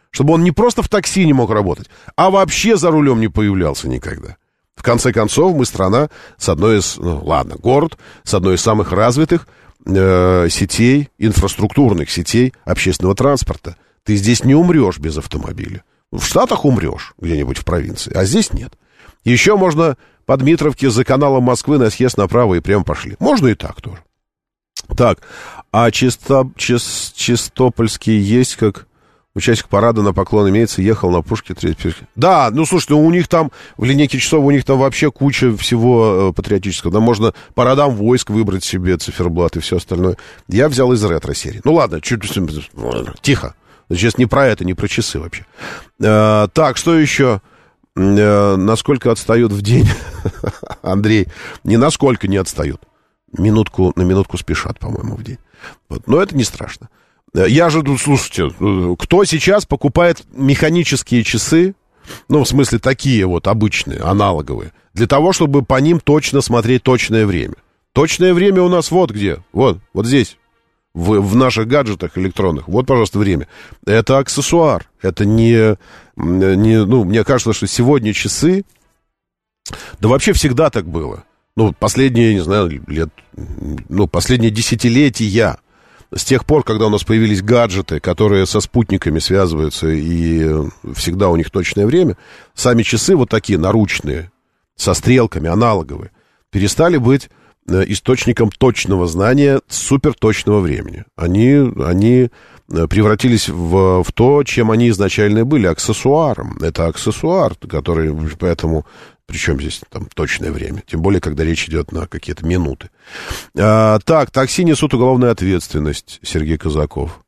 Чтобы он не просто в такси не мог работать, а вообще за рулем не появлялся никогда. В конце концов, мы страна с одной из, ну ладно, город с одной из самых развитых э, сетей, инфраструктурных сетей общественного транспорта. Ты здесь не умрешь без автомобиля. В Штатах умрешь где-нибудь в провинции, а здесь нет. Еще можно по Дмитровке за каналом Москвы на съезд направо и прямо пошли. Можно и так тоже. Так, а чисто, чис, Чистопольский есть как... Участник парада на поклон имеется, ехал на пушке третий. Да, ну слушайте, у них там, в линейке часов, у них там вообще куча всего э, патриотического. Там можно по родам войск выбрать себе циферблат и все остальное. Я взял из ретро-серии. Ну ладно, чуть тихо. Сейчас не про это, не про часы вообще. Э, так, что еще? Э, насколько отстают в день? Андрей, ни насколько не отстают. Минутку, на минутку спешат, по-моему, в день. Вот. Но это не страшно. Я же, слушайте, кто сейчас покупает механические часы, ну, в смысле, такие вот обычные, аналоговые, для того, чтобы по ним точно смотреть точное время. Точное время у нас вот где, вот, вот здесь, в, в наших гаджетах электронных. Вот, пожалуйста, время. Это аксессуар, это не, не, ну, мне кажется, что сегодня часы, да вообще всегда так было. Ну, последние, не знаю, лет, ну, последние десятилетия. С тех пор, когда у нас появились гаджеты, которые со спутниками связываются, и всегда у них точное время, сами часы вот такие наручные, со стрелками, аналоговые, перестали быть источником точного знания, суперточного времени. Они, они превратились в, в то, чем они изначально были, аксессуаром. Это аксессуар, который, поэтому... Причем здесь там точное время, тем более, когда речь идет на какие-то минуты. А, так, такси несут уголовную ответственность, Сергей Казаков.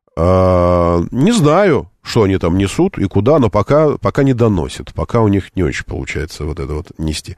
А, не знаю, что они там несут и куда, но пока, пока не доносят, пока у них не очень получается вот это вот нести.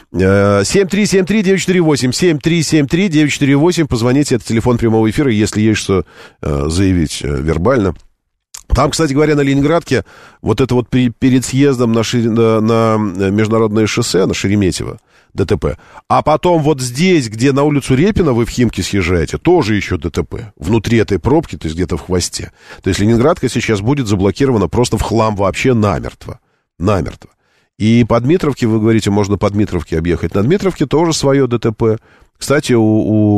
семь три семь три девять четыре восемь, семь три семь три девять четыре восемь, позвоните, это телефон прямого эфира, если есть что заявить вербально. Там, кстати говоря, на Ленинградке, вот это вот при, перед съездом на, Шер... на, на международное шоссе, на Шереметьево, ДТП. А потом вот здесь, где на улицу Репина вы в Химки съезжаете, тоже еще ДТП. Внутри этой пробки, то есть где-то в хвосте. То есть Ленинградка сейчас будет заблокирована просто в хлам вообще намертво. Намертво. И по Дмитровке, вы говорите, можно по Дмитровке объехать. На Дмитровке тоже свое ДТП. Кстати, у,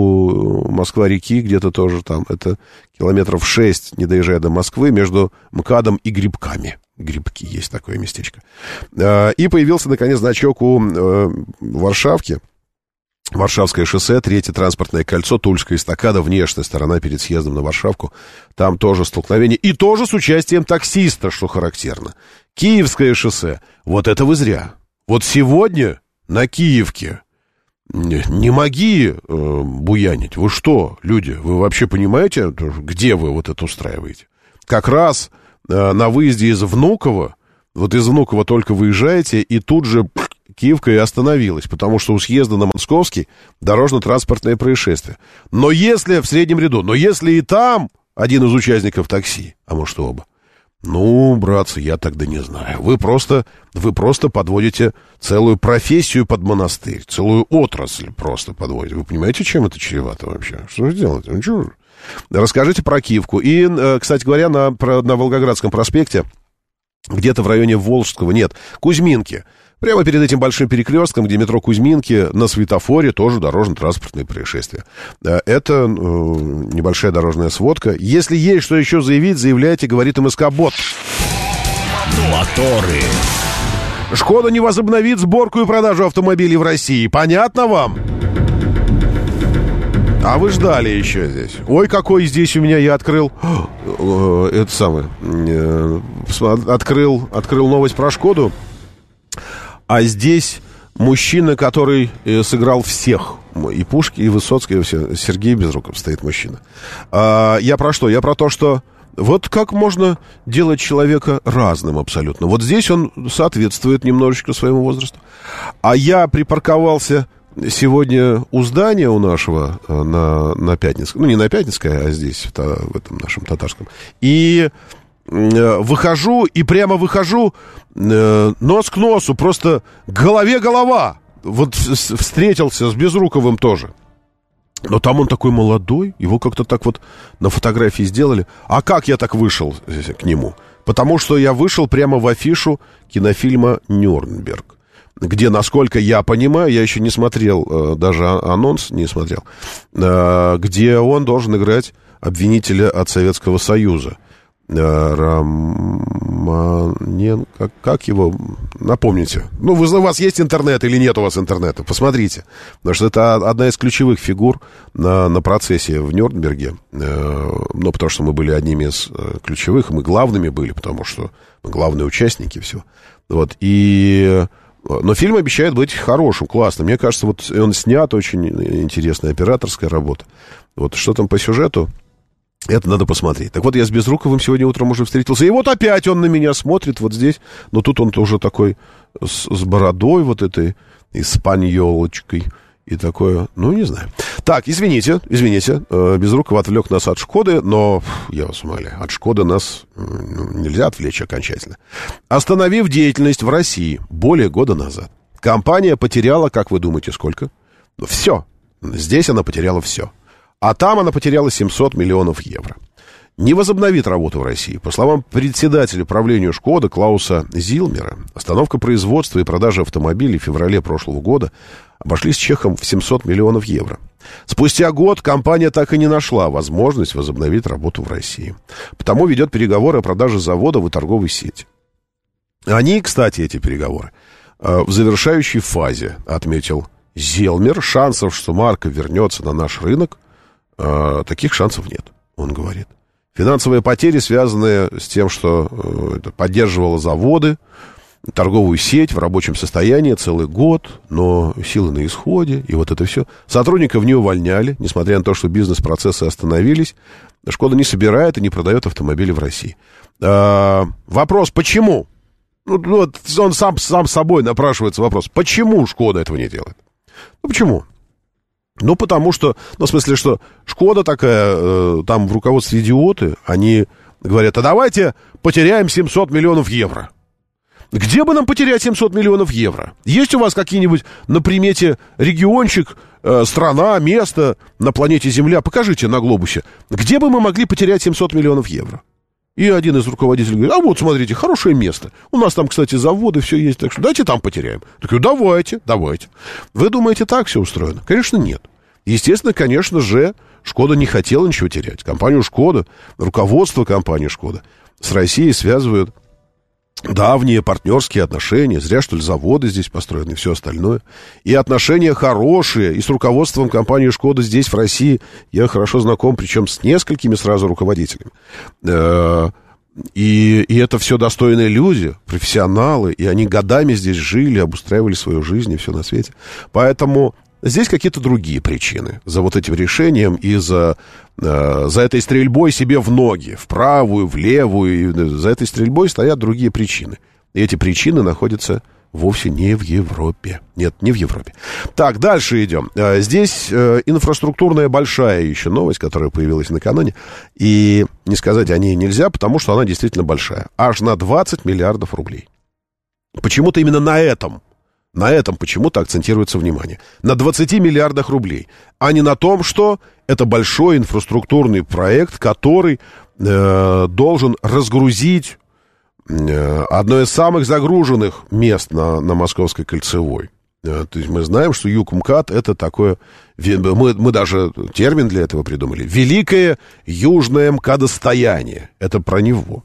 у Москва-реки где-то тоже там, это километров шесть, не доезжая до Москвы, между МКАДом и Грибками. Грибки, есть такое местечко. И появился, наконец, значок у Варшавки. Варшавское шоссе, третье транспортное кольцо, Тульская эстакада, внешняя сторона перед съездом на Варшавку. Там тоже столкновение. И тоже с участием таксиста, что характерно. Киевское шоссе. Вот это вы зря. Вот сегодня на Киевке не, не моги э, буянить. Вы что, люди, вы вообще понимаете, где вы вот это устраиваете? Как раз э, на выезде из Внуково, вот из Внуково только выезжаете, и тут же Киевка и остановилась, потому что у съезда на Московский дорожно-транспортное происшествие. Но если в среднем ряду, но если и там один из участников такси, а может и оба, ну, братцы, я тогда не знаю. Вы просто, вы просто подводите целую профессию под монастырь, целую отрасль просто подводите. Вы понимаете, чем это чревато вообще? Что вы делаете? Ну, чего? Расскажите про Киевку. И, кстати говоря, на, на Волгоградском проспекте, где-то в районе Волжского, нет, Кузьминки, прямо перед этим большим перекрестком, где метро Кузьминки, на светофоре тоже дорожно-транспортные происшествия. Это э, небольшая дорожная сводка. Если есть что еще заявить, заявляйте, говорит МСК-бот. Моторы. Шкода не возобновит сборку и продажу автомобилей в России. Понятно вам? А вы ждали еще здесь. Ой, какой здесь у меня, я открыл... Это самое... Открыл, открыл новость про Шкоду. А здесь мужчина, который э, сыграл всех. И Пушкин, и Высоцкий, и все. Сергей Безруков стоит мужчина. А, я про что? Я про то, что вот как можно делать человека разным абсолютно. Вот здесь он соответствует немножечко своему возрасту. А я припарковался сегодня у здания у нашего на, на Пятницкой. Ну, не на Пятницкой, а здесь, в, в этом нашем татарском. И... выхожу, и прямо выхожу э, нос к носу, просто к голове голова. Вот встретился с Безруковым тоже. Но там он такой молодой, его как-то так вот на фотографии сделали. А как я так вышел к нему? Потому что я вышел прямо в афишу кинофильма «Нюрнберг», где, насколько я понимаю, я еще не смотрел, даже анонс не смотрел, где он должен играть обвинителя от Советского Союза. Романен... Как, как его... Напомните. Ну, вы, у вас есть интернет или нет у вас интернета? Посмотрите. Потому что это одна из ключевых фигур на, на процессе в Нюрнберге. Ну, потому что мы были одними из ключевых, мы главными были, потому что мы главные участники всего. Вот. И... Но фильм обещает быть хорошим, классным. Мне кажется, вот он снят, очень интересная операторская работа. Вот что там по сюжету... Это надо посмотреть. Так вот, я с Безруковым сегодня утром уже встретился. И вот опять он на меня смотрит вот здесь. Но тут он тоже такой с, с бородой вот этой, испаньолочкой. И такое, ну, не знаю. Так, извините, извините. Безруков отвлек нас от Шкоды. Но, я вас умоляю, от Шкоды нас нельзя отвлечь окончательно. Остановив деятельность в России более года назад, компания потеряла, как вы думаете, сколько? Все. Здесь она потеряла все. А там она потеряла семьсот миллионов евро. Не возобновит работу в России. По словам председателя правления «Шкода» Клауса Зилмера, остановка производства и продажи автомобилей в феврале прошлого года обошлись чехом в семьсот миллионов евро. Спустя год компания так и не нашла возможность возобновить работу в России. Потому ведет переговоры о продаже завода в торговой сети. Они, кстати, эти переговоры, в завершающей фазе, отметил Зилмер. Шансов, что марка вернется на наш рынок, таких шансов нет, он говорит. Финансовые потери, связанные с тем, что это поддерживало заводы, торговую сеть в рабочем состоянии целый год, но силы на исходе, и вот это все. Сотрудников не увольняли, несмотря на то, что бизнес-процессы остановились. Шкода не собирает и не продает автомобили в России. А, вопрос, почему? Ну, вот он сам, сам собой напрашивается вопрос, почему Шкода этого не делает? Ну, почему? Ну, потому что, ну, в смысле, что Шкода такая, э, там в руководстве идиоты, они говорят, а давайте потеряем семьсот миллионов евро. Где бы нам потерять семьсот миллионов евро? Есть у вас какие-нибудь на примете региончик, э, страна, место на планете Земля? Покажите на глобусе. Где бы мы могли потерять семьсот миллионов евро? И один из руководителей говорит, а вот, смотрите, хорошее место. У нас там, кстати, заводы, все есть, так что давайте там потеряем. Так давайте, давайте. Вы думаете, так все устроено? Конечно, нет. Естественно, конечно же, Шкода не хотела ничего терять. Компанию Шкода, руководство компании Шкода с Россией связывают давние партнерские отношения. Зря, что ли, заводы здесь построены и все остальное. И отношения хорошие. И с руководством компании Шкода здесь, в России, я хорошо знаком, причем с несколькими сразу руководителями. И, и это все достойные люди, профессионалы. И они годами здесь жили, обустраивали свою жизнь и все на свете. Поэтому... Здесь какие-то другие причины за вот этим решением и за, э, за этой стрельбой себе в ноги, в правую, в левую. И за этой стрельбой стоят другие причины. И эти причины находятся вовсе не в Европе. Нет, не в Европе. Так, дальше идем. Здесь э, инфраструктурная большая еще новость, которая появилась накануне. И не сказать о ней нельзя, потому что она действительно большая. Аж на двадцать миллиардов рублей. Почему-то именно на этом На этом почему-то акцентируется внимание. На двадцати миллиардах рублей. А не на том, что это большой инфраструктурный проект, который э, должен разгрузить э, одно из самых загруженных мест на, на Московской кольцевой. Э, то есть мы знаем, что ЮГМКАД это такое... Мы, мы даже термин для этого придумали. Великое южное МКАДостояние. Это про него.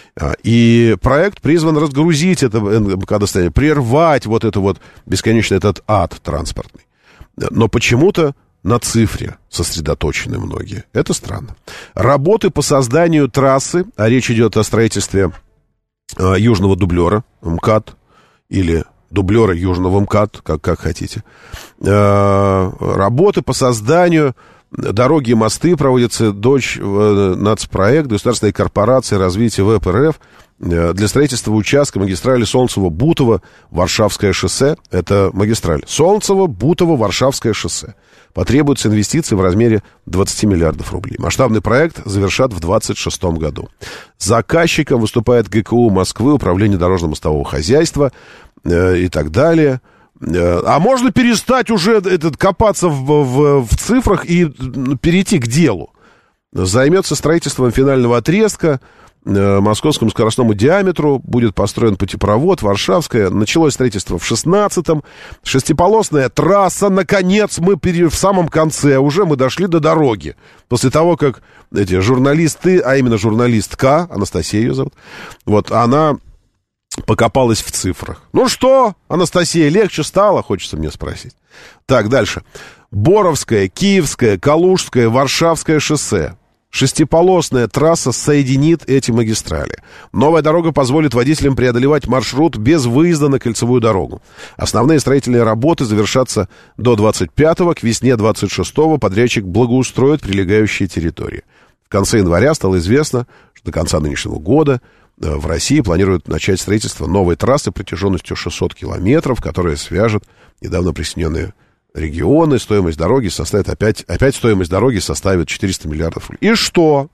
И проект призван разгрузить это МКАДостояние, прервать вот это вот бесконечно этот ад транспортный. Но почему-то на цифре сосредоточены многие. Это странно. Работы по созданию трассы, а речь идет о строительстве э, южного дублера МКАД или дублера южного МКАД, как, как хотите. Э, работы по созданию... Дороги и мосты проводятся дочь нацпроект Государственной корпорации развития ВЭП-РФ для строительства участка магистрали Солнцево-Бутово, Варшавское шоссе. Это магистраль Солнцево-Бутово, Варшавское шоссе. Потребуются инвестиции в размере двадцати миллиардов рублей. Масштабный проект завершат в двадцать шестом году. Заказчиком выступает ГКУ Москвы, Управление дорожно-мостового хозяйства э, и так далее. А можно перестать уже этот, копаться в, в, в цифрах и перейти к делу? Займется строительством финального отрезка э, московскому скоростному диаметру будет построен путепровод Варшавская. Началось строительство в шестнадцатом. Шестиполосная трасса. Наконец мы пере... в самом конце уже мы дошли до дороги. После того, как эти журналисты, а именно журналистка, Анастасия ее зовут, вот она покопалась в цифрах. Ну что, Анастасия, легче стало, хочется мне спросить. Так, дальше. Боровское, Киевское, Калужское, Варшавское шоссе. Шестиполосная трасса соединит эти магистрали. Новая дорога позволит водителям преодолевать маршрут без выезда на кольцевую дорогу. Основные строительные работы завершатся до двадцать пятого, к весне двадцать шестого подрядчик благоустроит прилегающие территории. В конце января стало известно, что до конца нынешнего года в России планируют начать строительство новой трассы протяженностью шестьсот километров, которая свяжет недавно присоединенные регионы. Стоимость дороги составит опять, опять стоимость дороги составит четыреста миллиардов рублей. И что?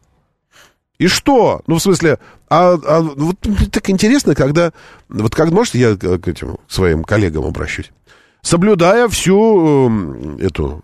И что? Ну, в смысле, а, а вот так интересно, когда, вот как, может, я к этим своим коллегам обращусь, соблюдая всю э, эту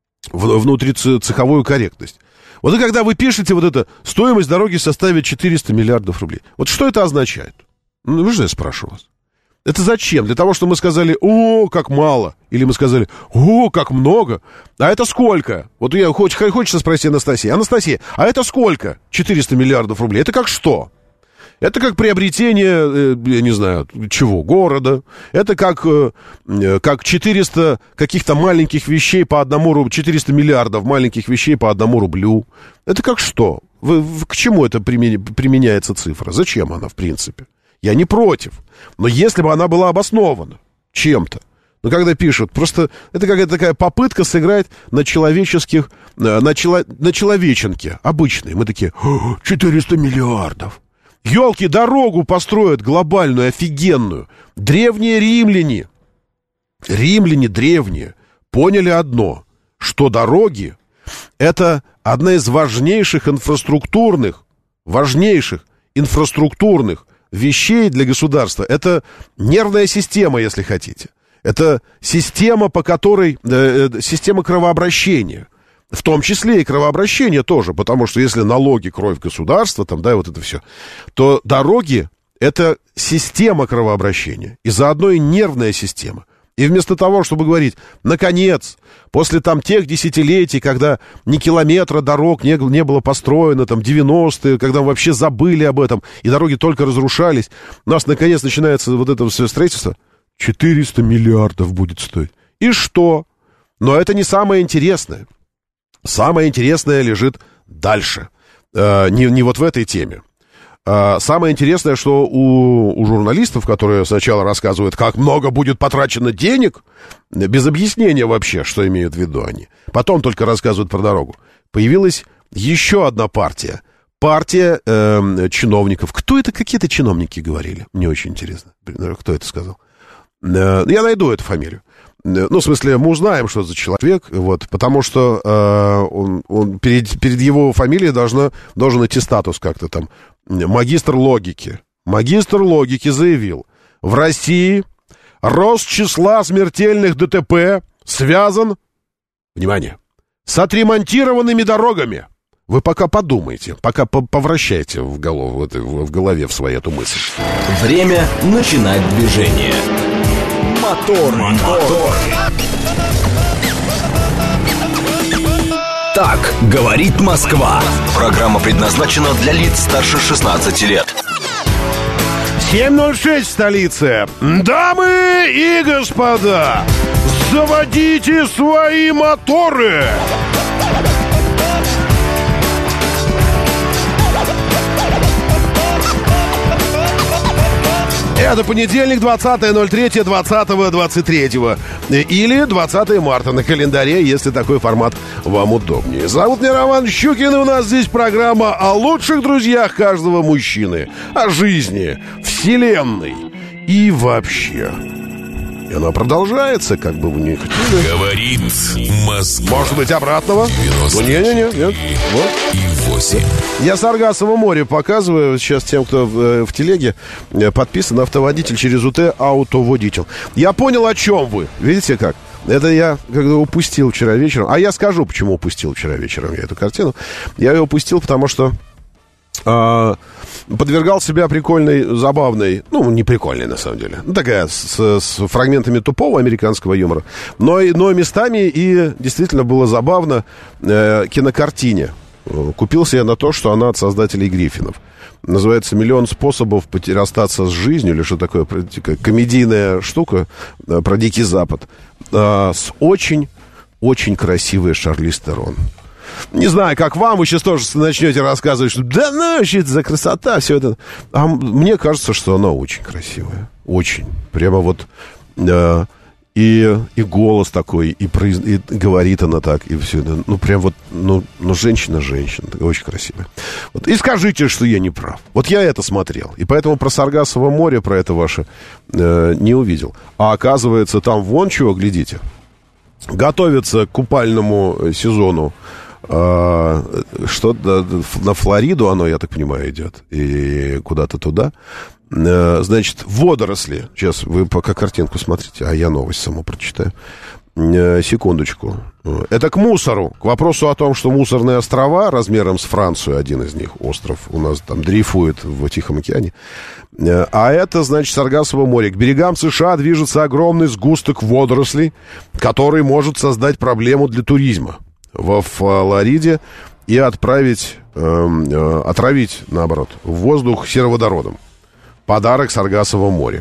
внутрицеховую корректность. Вот и когда вы пишете вот это, стоимость дороги составит четыреста миллиардов рублей. Вот что это означает? Ну, вы же я спрашиваю вас. Это зачем? Для того, чтобы мы сказали, о, как мало. Или мы сказали, о, как много. А это сколько? Вот я хоч, хочется спросить Анастасии. Анастасия, а это сколько? четыреста миллиардов рублей. Это как что? Это как приобретение, я не знаю, чего, города. Это как, как четыреста каких-то маленьких вещей по одному рублю, четыреста миллиардов маленьких вещей по одному рублю. Это как что? Вы, к чему это применяется цифра? Зачем она, в принципе? Я не против. Но если бы она была обоснована чем-то, ну, когда пишут, просто это какая-то такая попытка сыграть на человеческих, на, чело, на человеченке обычной. Мы такие, четыреста миллиардов. Ёлки, дорогу построят глобальную, офигенную. Древние римляне, римляне древние, поняли одно, что дороги — это одна из важнейших инфраструктурных, важнейших инфраструктурных вещей для государства. Это нервная система, если хотите. Это система, по которой, э, система кровообращения. В том числе и кровообращение тоже, потому что если налоги, кровь государства, там, да, и вот это все, то дороги — это система кровообращения, и заодно и нервная система. И вместо того, чтобы говорить, наконец, после там тех десятилетий, когда ни километра дорог не, не было построено, там, девяностые, когда мы вообще забыли об этом, и дороги только разрушались, у нас, наконец, начинается вот это все строительство, четыреста миллиардов будет стоить. И что? Но это не самое интересное. Самое интересное лежит дальше, э, не, не вот в этой теме. Э, самое интересное, что у, у журналистов, которые сначала рассказывают, как много будет потрачено денег, без объяснения вообще, что имеют в виду они, потом только рассказывают про дорогу, появилась еще одна партия. Партия э, чиновников. Кто это? Какие-то чиновники говорили? Мне очень интересно. Кто это сказал? Э, я найду эту фамилию. Ну, в смысле, мы узнаем, что это за человек, вот, потому что э, он, он перед, перед его фамилией должно, должен идти статус как-то там. Магистр логики. Магистр логики заявил, в России рост числа смертельных ДТП связан, внимание, с отремонтированными дорогами. Вы пока подумайте, пока повращайте в, голову, в голове в своей эту мысль. Время начинать движение. Мотор, мотор. Так говорит Москва. Программа предназначена для лиц старше шестнадцати лет. семь ноль шесть в столице. Дамы и господа, заводите свои моторы. Это понедельник, двадцатое ноль третье двадцатого двадцать третьего. Или двадцатое марта на календаре, если такой формат вам удобнее. Зовут меня Роман Щукин, и у нас здесь программа о лучших друзьях каждого мужчины, о жизни, вселенной и вообще. И она продолжается, как бы вы ни хотели. Говорит Москва. Может быть, обратного? Ну, не-не-не, нет. Вот. И восемь. Я Саргассово море показываю сейчас тем, кто в, в телеге подписан. Автоводитель через УТ, аутоводитель. Я понял, о чем вы. Видите как? Это я когда упустил вчера вечером. А я скажу, почему упустил вчера вечером я эту картину. Я ее упустил, потому что... А, подвергал себя прикольной, забавной, ну, не прикольной, на самом деле, ну, такая, с, с фрагментами тупого американского юмора, но, но местами и действительно было забавно э, кинокартине. Купился я на то, что она от создателей Гриффинов. Называется «Миллион способов расстаться с жизнью», или что такое, комедийная штука про Дикий Запад, с очень-очень красивой Шарлиз Терон. Не знаю, как вам, вы сейчас тоже начнете рассказывать, что да ну, что это за красота, все это. А мне кажется, что она очень красивая. Очень. Прямо вот... Э, и, и голос такой, и, произ... и говорит она так, и все это. Ну, прям вот, ну, ну женщина-женщина. Очень красивая. Вот. И скажите, что я не прав. Вот я это смотрел. И поэтому про Саргассово море, про это ваше, э, не увидел. А оказывается, там вон чего, глядите. Готовится к купальному сезону. А, что на Флориду оно, я так понимаю, идет. И куда-то туда. А, значит, водоросли. Сейчас вы пока картинку смотрите, а я новость саму прочитаю. А, секундочку. Это к мусору. К вопросу о том, что мусорные острова размером с Францию, один из них, остров, у нас там дрейфует в Тихом океане. А это, значит, Саргассово море. К берегам США движется огромный сгусток водорослей, который может создать проблему для туризма во Флориде и отправить, э, э, отравить, наоборот, в воздух сероводородом. Подарок Саргассово море.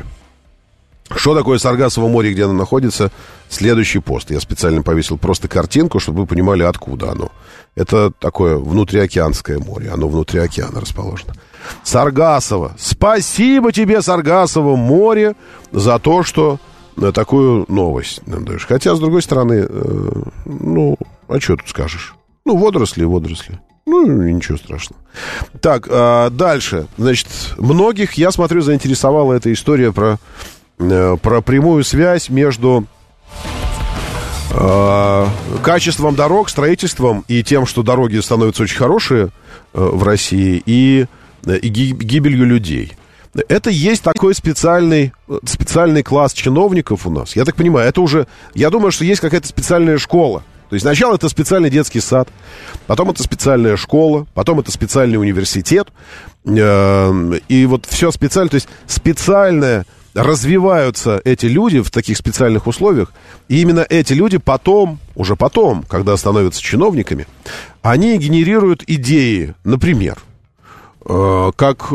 Что такое Саргассово море, где оно находится? Следующий пост. Я специально повесил просто картинку, чтобы вы понимали, откуда оно. Это такое внутриокеанское море. Оно внутри океана расположено. Саргассово. Спасибо тебе, Саргассово море, за то, что такую новость нам даешь. Хотя, с другой стороны, э, ну, а что тут скажешь? Ну, водоросли, водоросли. Ну, ничего страшного. Так, э, дальше. Значит, многих, я смотрю, заинтересовала эта история про, э, про прямую связь между э, качеством дорог, строительством и тем, что дороги становятся очень хорошие э, в России, и, и гибелью людей. Это есть такой специальный, специальный класс чиновников у нас. Я так понимаю, это уже... Я думаю, что есть какая-то специальная школа. То есть сначала это специальный детский сад, потом это специальная школа, потом это специальный университет. И вот все специально... То есть специально развиваются эти люди в таких специальных условиях. И именно эти люди потом, уже потом, когда становятся чиновниками, они генерируют идеи. Например, как...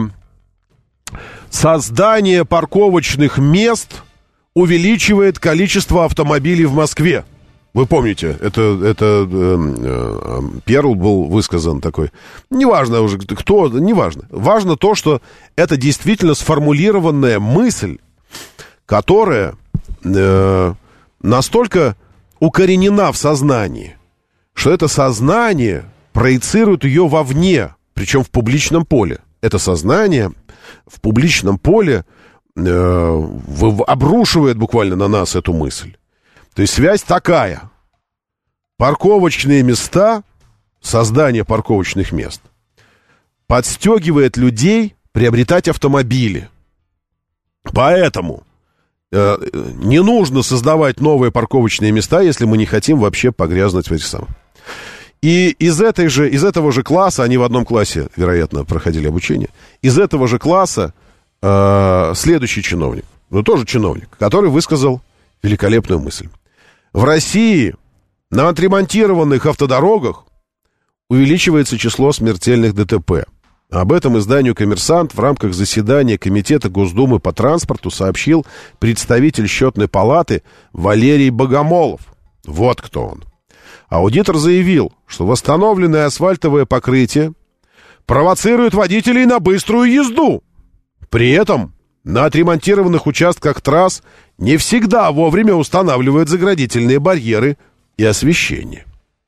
Создание парковочных мест увеличивает количество автомобилей в Москве. Вы помните, это, это э, э, Перл был высказан такой. Неважно уже кто, неважно. Важно то, что это действительно сформулированная мысль, которая э, настолько укоренена в сознании, что это сознание проецирует ее вовне, причем в публичном поле. Это сознание в публичном поле э, обрушивает буквально на нас эту мысль. То есть связь такая. Парковочные места, создание парковочных мест подстегивает людей приобретать автомобили. Поэтому э, не нужно создавать новые парковочные места, если мы не хотим вообще погрязнуть в этих самых. И из, этой же, из этого же класса, они в одном классе, вероятно, проходили обучение, из этого же класса э, следующий чиновник, ну тоже чиновник, который высказал великолепную мысль. В России на отремонтированных автодорогах увеличивается число смертельных ДТП. Об этом изданию «Коммерсант» в рамках заседания Комитета Госдумы по транспорту сообщил представитель Счетной палаты Валерий Богомолов. Вот кто он. Аудитор заявил, что восстановленное асфальтовое покрытие провоцирует водителей на быструю езду. При этом на отремонтированных участках трасс не всегда вовремя устанавливают заградительные барьеры и освещение.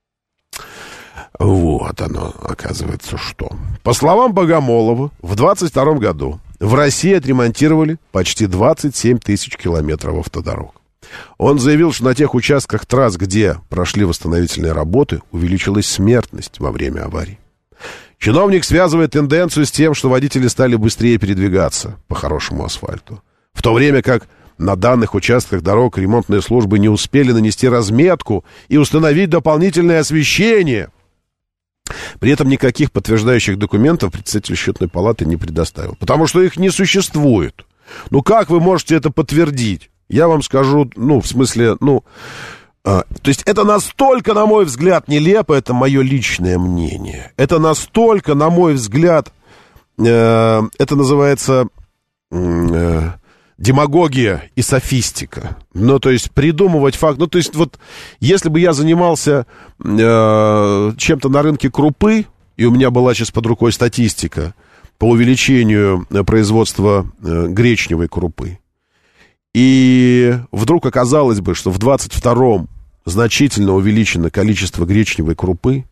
Вот оно, оказывается, что. По словам Богомолова, в двадцать втором году в России отремонтировали почти двадцать семь тысяч километров автодорог. Он заявил, что на тех участках трасс, где прошли восстановительные работы, увеличилась смертность во время аварий. Чиновник связывает тенденцию с тем, что водители стали быстрее передвигаться по хорошему асфальту, в то время как на данных участках дорог ремонтные службы не успели нанести разметку и установить дополнительное освещение. При этом никаких подтверждающих документов представитель счетной палаты не предоставил. Потому что их не существует. Ну, как вы можете это подтвердить? Я вам скажу, ну, в смысле, ну... А, то есть это настолько, на мой взгляд, нелепо, это мое личное мнение. Это настолько, на мой взгляд, э, это называется... Э, демагогия и софистика. Ну, то есть придумывать факт. Ну, то есть вот если бы я занимался э, чем-то на рынке крупы, и у меня была сейчас под рукой статистика по увеличению производства э, гречневой крупы, и вдруг оказалось бы, что в двадцать втором значительно увеличено количество гречневой крупы,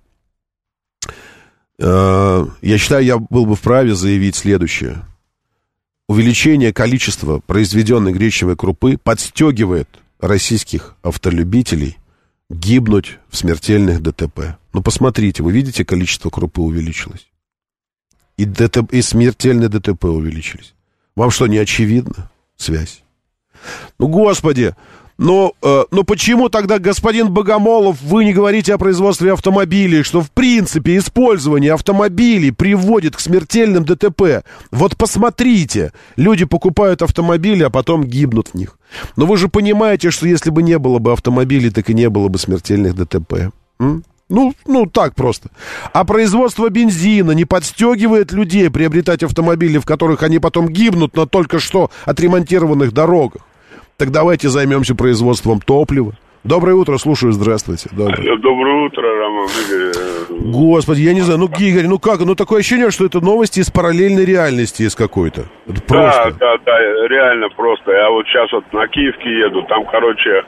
э, я считаю, я был бы вправе заявить следующее. Увеличение количества произведенной гречневой крупы подстегивает российских автолюбителей гибнуть в смертельных ДТП. Ну, посмотрите, вы видите, количество крупы увеличилось. И, ДТП, и смертельные ДТП увеличились. Вам что, не очевидна связь? Ну, господи, ну, э, ну почему тогда, господин Богомолов, вы не говорите о производстве автомобилей, что, в принципе, использование автомобилей приводит к смертельным ДТП? Вот посмотрите, люди покупают автомобили, а потом гибнут в них. Но вы же понимаете, что если бы не было бы автомобилей, так и не было бы смертельных ДТП. М? Ну, ну, так просто. А производство бензина не подстегивает людей приобретать автомобили, в которых они потом гибнут на только что отремонтированных дорогах. Так давайте займемся производством топлива. Доброе утро, слушаю, здравствуйте. Доброе, Доброе утро, Роман Игорь. Господи, я не знаю, ну, Игорь, ну как, ну такое ощущение, что это новости из параллельной реальности из какой-то. Это просто. Да, да, да, реально просто. Я вот сейчас вот на Киевке еду, там, короче,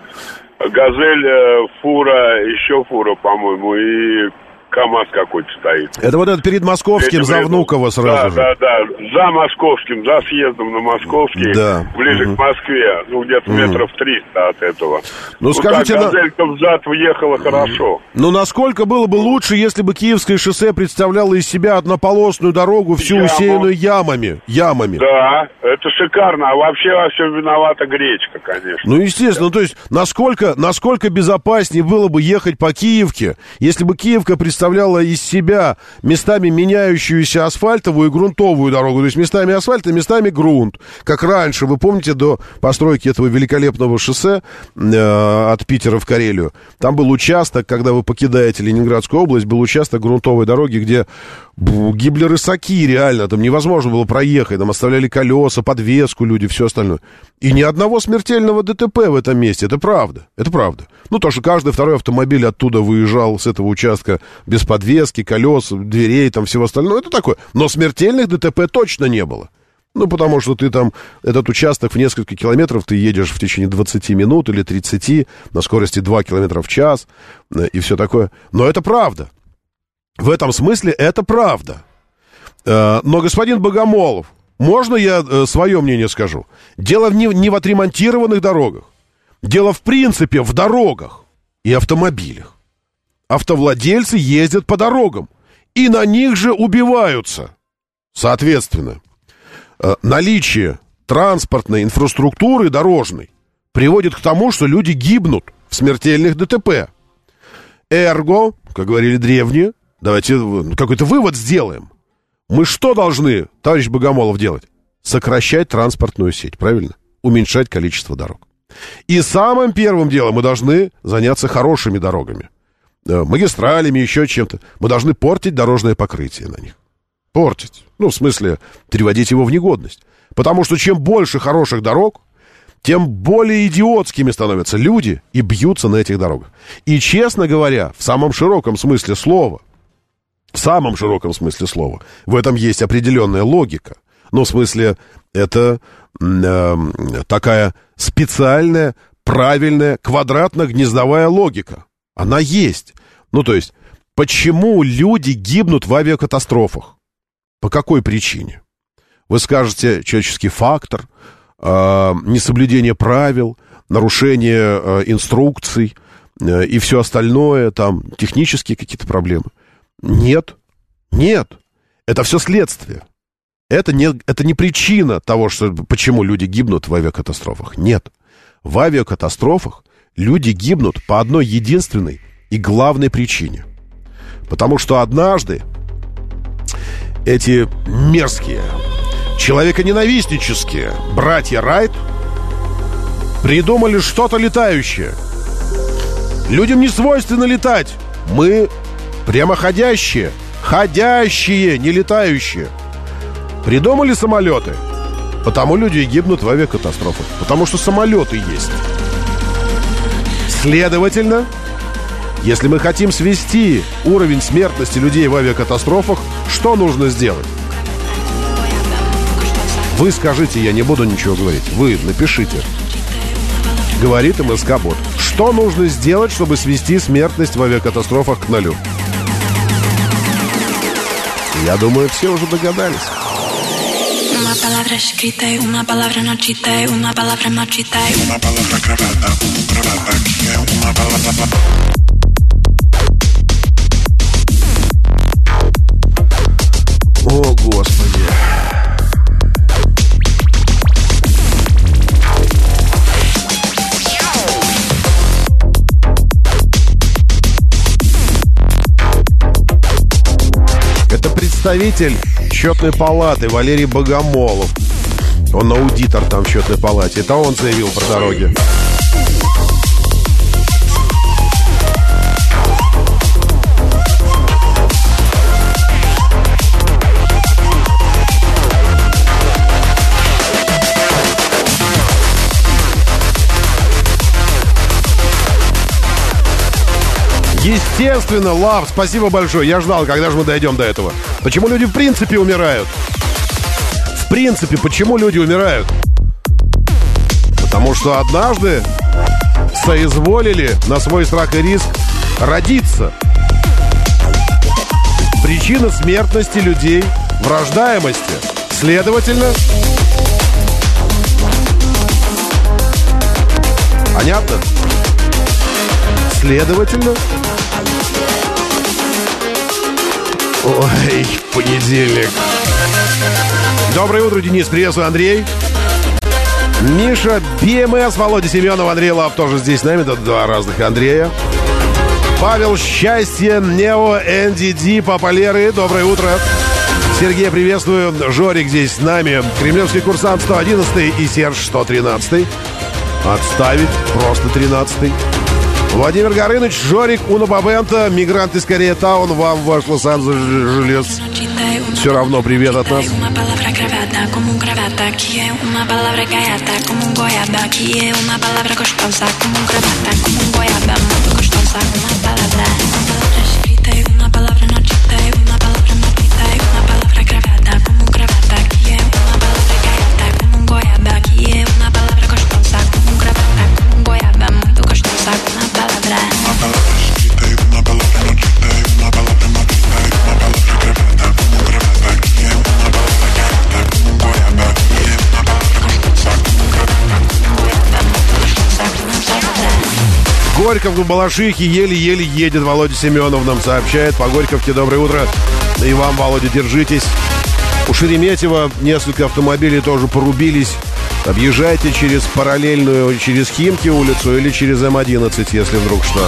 Газель, фура, еще фура, по-моему, и КамАЗ какой-то стоит. Это вот это перед Московским, за Внуково сразу да, же. Да, да, за Московским, за съездом на Московский, да. Ближе угу. к Москве, ну, где-то угу. метров триста от этого. Ну, ну скажите... Так, Газелька на... взад въехала хорошо. Ну, насколько было бы лучше, если бы Киевское шоссе представляло из себя однополосную дорогу, всю Яму. усеянную ямами? Ямами. Да, это шикарно. А вообще во всем виновата гречка, конечно. Ну, естественно. Ну, то есть, насколько, насколько безопаснее было бы ехать по Киевке, если бы Киевка представляла представляла из себя местами меняющуюся асфальтовую и грунтовую дорогу. То есть местами асфальт, а местами грунт. Как раньше, вы помните, до постройки этого великолепного шоссе э, от Питера в Карелию. Там был участок, когда вы покидаете Ленинградскую область, был участок грунтовой дороги, где гибли рысаки реально. Там невозможно было проехать. Там оставляли колеса, подвеску люди, все остальное. И ни одного смертельного ДТП в этом месте. Это правда. Это правда. Ну, то, что каждый второй автомобиль оттуда выезжал с этого участка без подвески, колес, дверей, там всего остального. Это такое. Но смертельных ДТП точно не было. Ну, потому что ты там, этот участок в несколько километров, ты едешь в течение двадцати минут или тридцати на скорости два километра в час и все такое. Но это правда. В этом смысле это правда. Но, господин Богомолов, можно я свое мнение скажу? Дело не, не в отремонтированных дорогах. Дело, в принципе, в дорогах и автомобилях. Автовладельцы ездят по дорогам, и на них же убиваются. Соответственно, наличие транспортной инфраструктуры дорожной приводит к тому, что люди гибнут в смертельных ДТП. Эрго, как говорили древние, давайте какой-то вывод сделаем. Мы что должны, товарищ Богомолов, делать? Сокращать транспортную сеть, правильно? Уменьшать количество дорог. И самым первым делом мы должны заняться хорошими дорогами. Магистралями, еще чем-то. Мы должны портить дорожное покрытие на них. Портить. Ну, в смысле, переводить его в негодность. Потому что чем больше хороших дорог, тем более идиотскими становятся люди и бьются на этих дорогах. И, честно говоря, в самом широком смысле слова, в самом широком смысле слова, в этом есть определенная логика. Ну, в смысле, это э, такая специальная, правильная, квадратно-гнездовая логика. Она есть. Ну, то есть, почему люди гибнут в авиакатастрофах? По какой причине? Вы скажете, человеческий фактор, э, несоблюдение правил, нарушение э, инструкций э, и все остальное, там, технические какие-то проблемы. Нет, нет. Это все следствие. Это не, это не причина того, что, почему люди гибнут в авиакатастрофах. Нет. В авиакатастрофах люди гибнут по одной единственной и главной причине. Потому что однажды эти мерзкие, человеконенавистнические братья Райт придумали что-то летающее. Людям не свойственно летать. Мы прямоходящие, ходящие, не летающие. Придумали самолеты. Потому люди и гибнут в авиакатастрофах. Потому что самолеты есть. Следовательно, если мы хотим свести уровень смертности людей в авиакатастрофах, что нужно сделать? Вы скажите, я не буду ничего говорить. Вы напишите. Говорит МСК-бот. Что нужно сделать, чтобы свести смертность в авиакатастрофах к нулю? Я думаю, все уже догадались. Una palabra escrita y una palabra no chita y una palabra machita y una palabra grabada, grabada aquí es una palabra. О, Господи. Это представитель счетной палаты Валерий Богомолов. Он аудитор там в счетной палате. Это он заявил про дороги. Естественно, Лав, спасибо большое. Я ждал, когда же мы дойдем до этого. Почему люди в принципе умирают? В принципе, почему люди умирают? Потому что однажды соизволили на свой страх и риск родиться. Причина смертности людей в рождаемости. Следовательно, понятно? Следовательно, ой, понедельник. Доброе утро, Денис. Приветствую, Андрей. Миша, БМС, Володя Семенов, Андрей Лав тоже здесь с нами. Это два разных Андрея. Павел Счастье, Нео, Энди Ди, Папа Леры. Доброе утро. Сергей, приветствую. Жорик здесь с нами. Кремлевский курсант сто одиннадцатый и Серж сто тринадцатый. Отставить. Просто тринадцатый. Владимир Горыныч, Жорик, Уна Бабента, мигрант из Корея Таун, вам ваш Лос-Анджелес. Все равно привет от нас. Горьков в Балашихе еле-еле едет. Володя Семенов нам сообщает. По Горьковке доброе утро. И вам, Володя, держитесь. У Шереметьево несколько автомобилей тоже порубились. Объезжайте через параллельную, через Химки улицу или через эм одиннадцать, если вдруг что.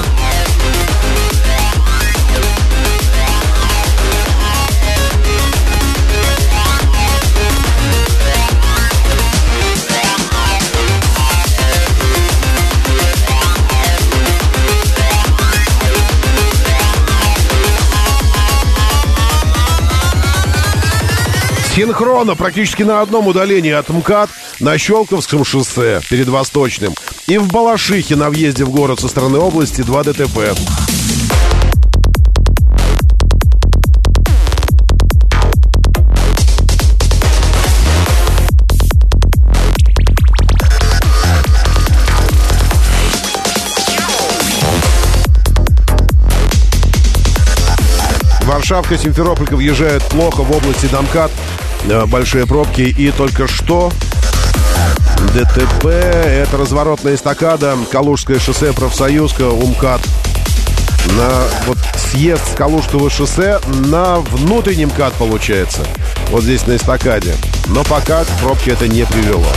Синхронно, практически на одном удалении от МКАД на Щелковском шоссе перед Восточным и в Балашихе на въезде в город со стороны области два ДТП. Варшавка, Симферополька въезжают плохо в области до МКАД. Большие пробки. И только что ДТП. Это разворотная эстакада. Калужское шоссе, Профсоюзка, УМКАД. На вот съезд с Калужского шоссе на внутреннем МКАД получается. Вот здесь на эстакаде. Но пока к пробке это не привело.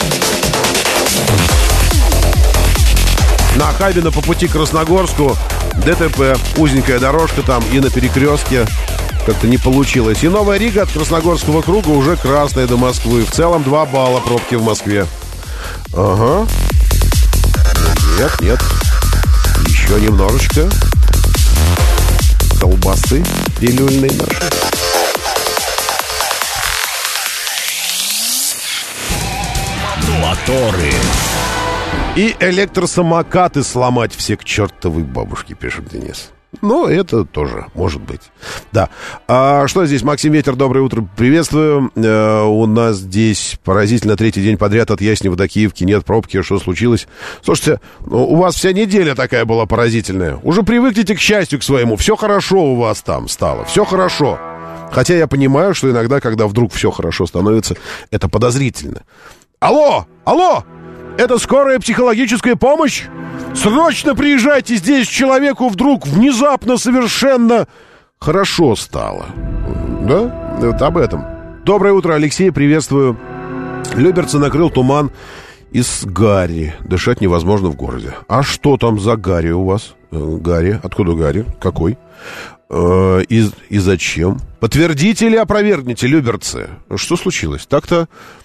На Хабино по пути к Красногорску ДТП, узенькая дорожка там и на перекрестке как-то не получилось. И Новая Рига от Красногорского круга уже красная до Москвы. В целом два балла пробки в Москве. Ага. Нет, нет. Еще немножечко колбасы пилюльной нашей. Моторы. И электросамокаты сломать все к чертовой бабушке, пишет Денис. Ну, это тоже может быть. Да. А что здесь? Максим Ветер, доброе утро. Приветствую. Э, у нас здесь поразительно третий день подряд от Яснева до Киевки. Нет пробки. Что случилось? Слушайте, у вас вся неделя такая была поразительная. Уже привыкните к счастью к своему. Все хорошо у вас там стало. Все хорошо. Хотя я понимаю, что иногда, когда вдруг все хорошо становится, это подозрительно. Алло! Алло! Это скорая психологическая помощь? Срочно приезжайте, здесь человеку вдруг внезапно совершенно хорошо стало. Да? Вот об этом. Доброе утро, Алексей, приветствую. Люберцы накрыл туман из гари. Дышать невозможно в городе. А что там за гари у вас? Гари? Откуда гари? Какой? И, и зачем? Подтвердите или опровергните, люберцы? Что случилось? Так-то...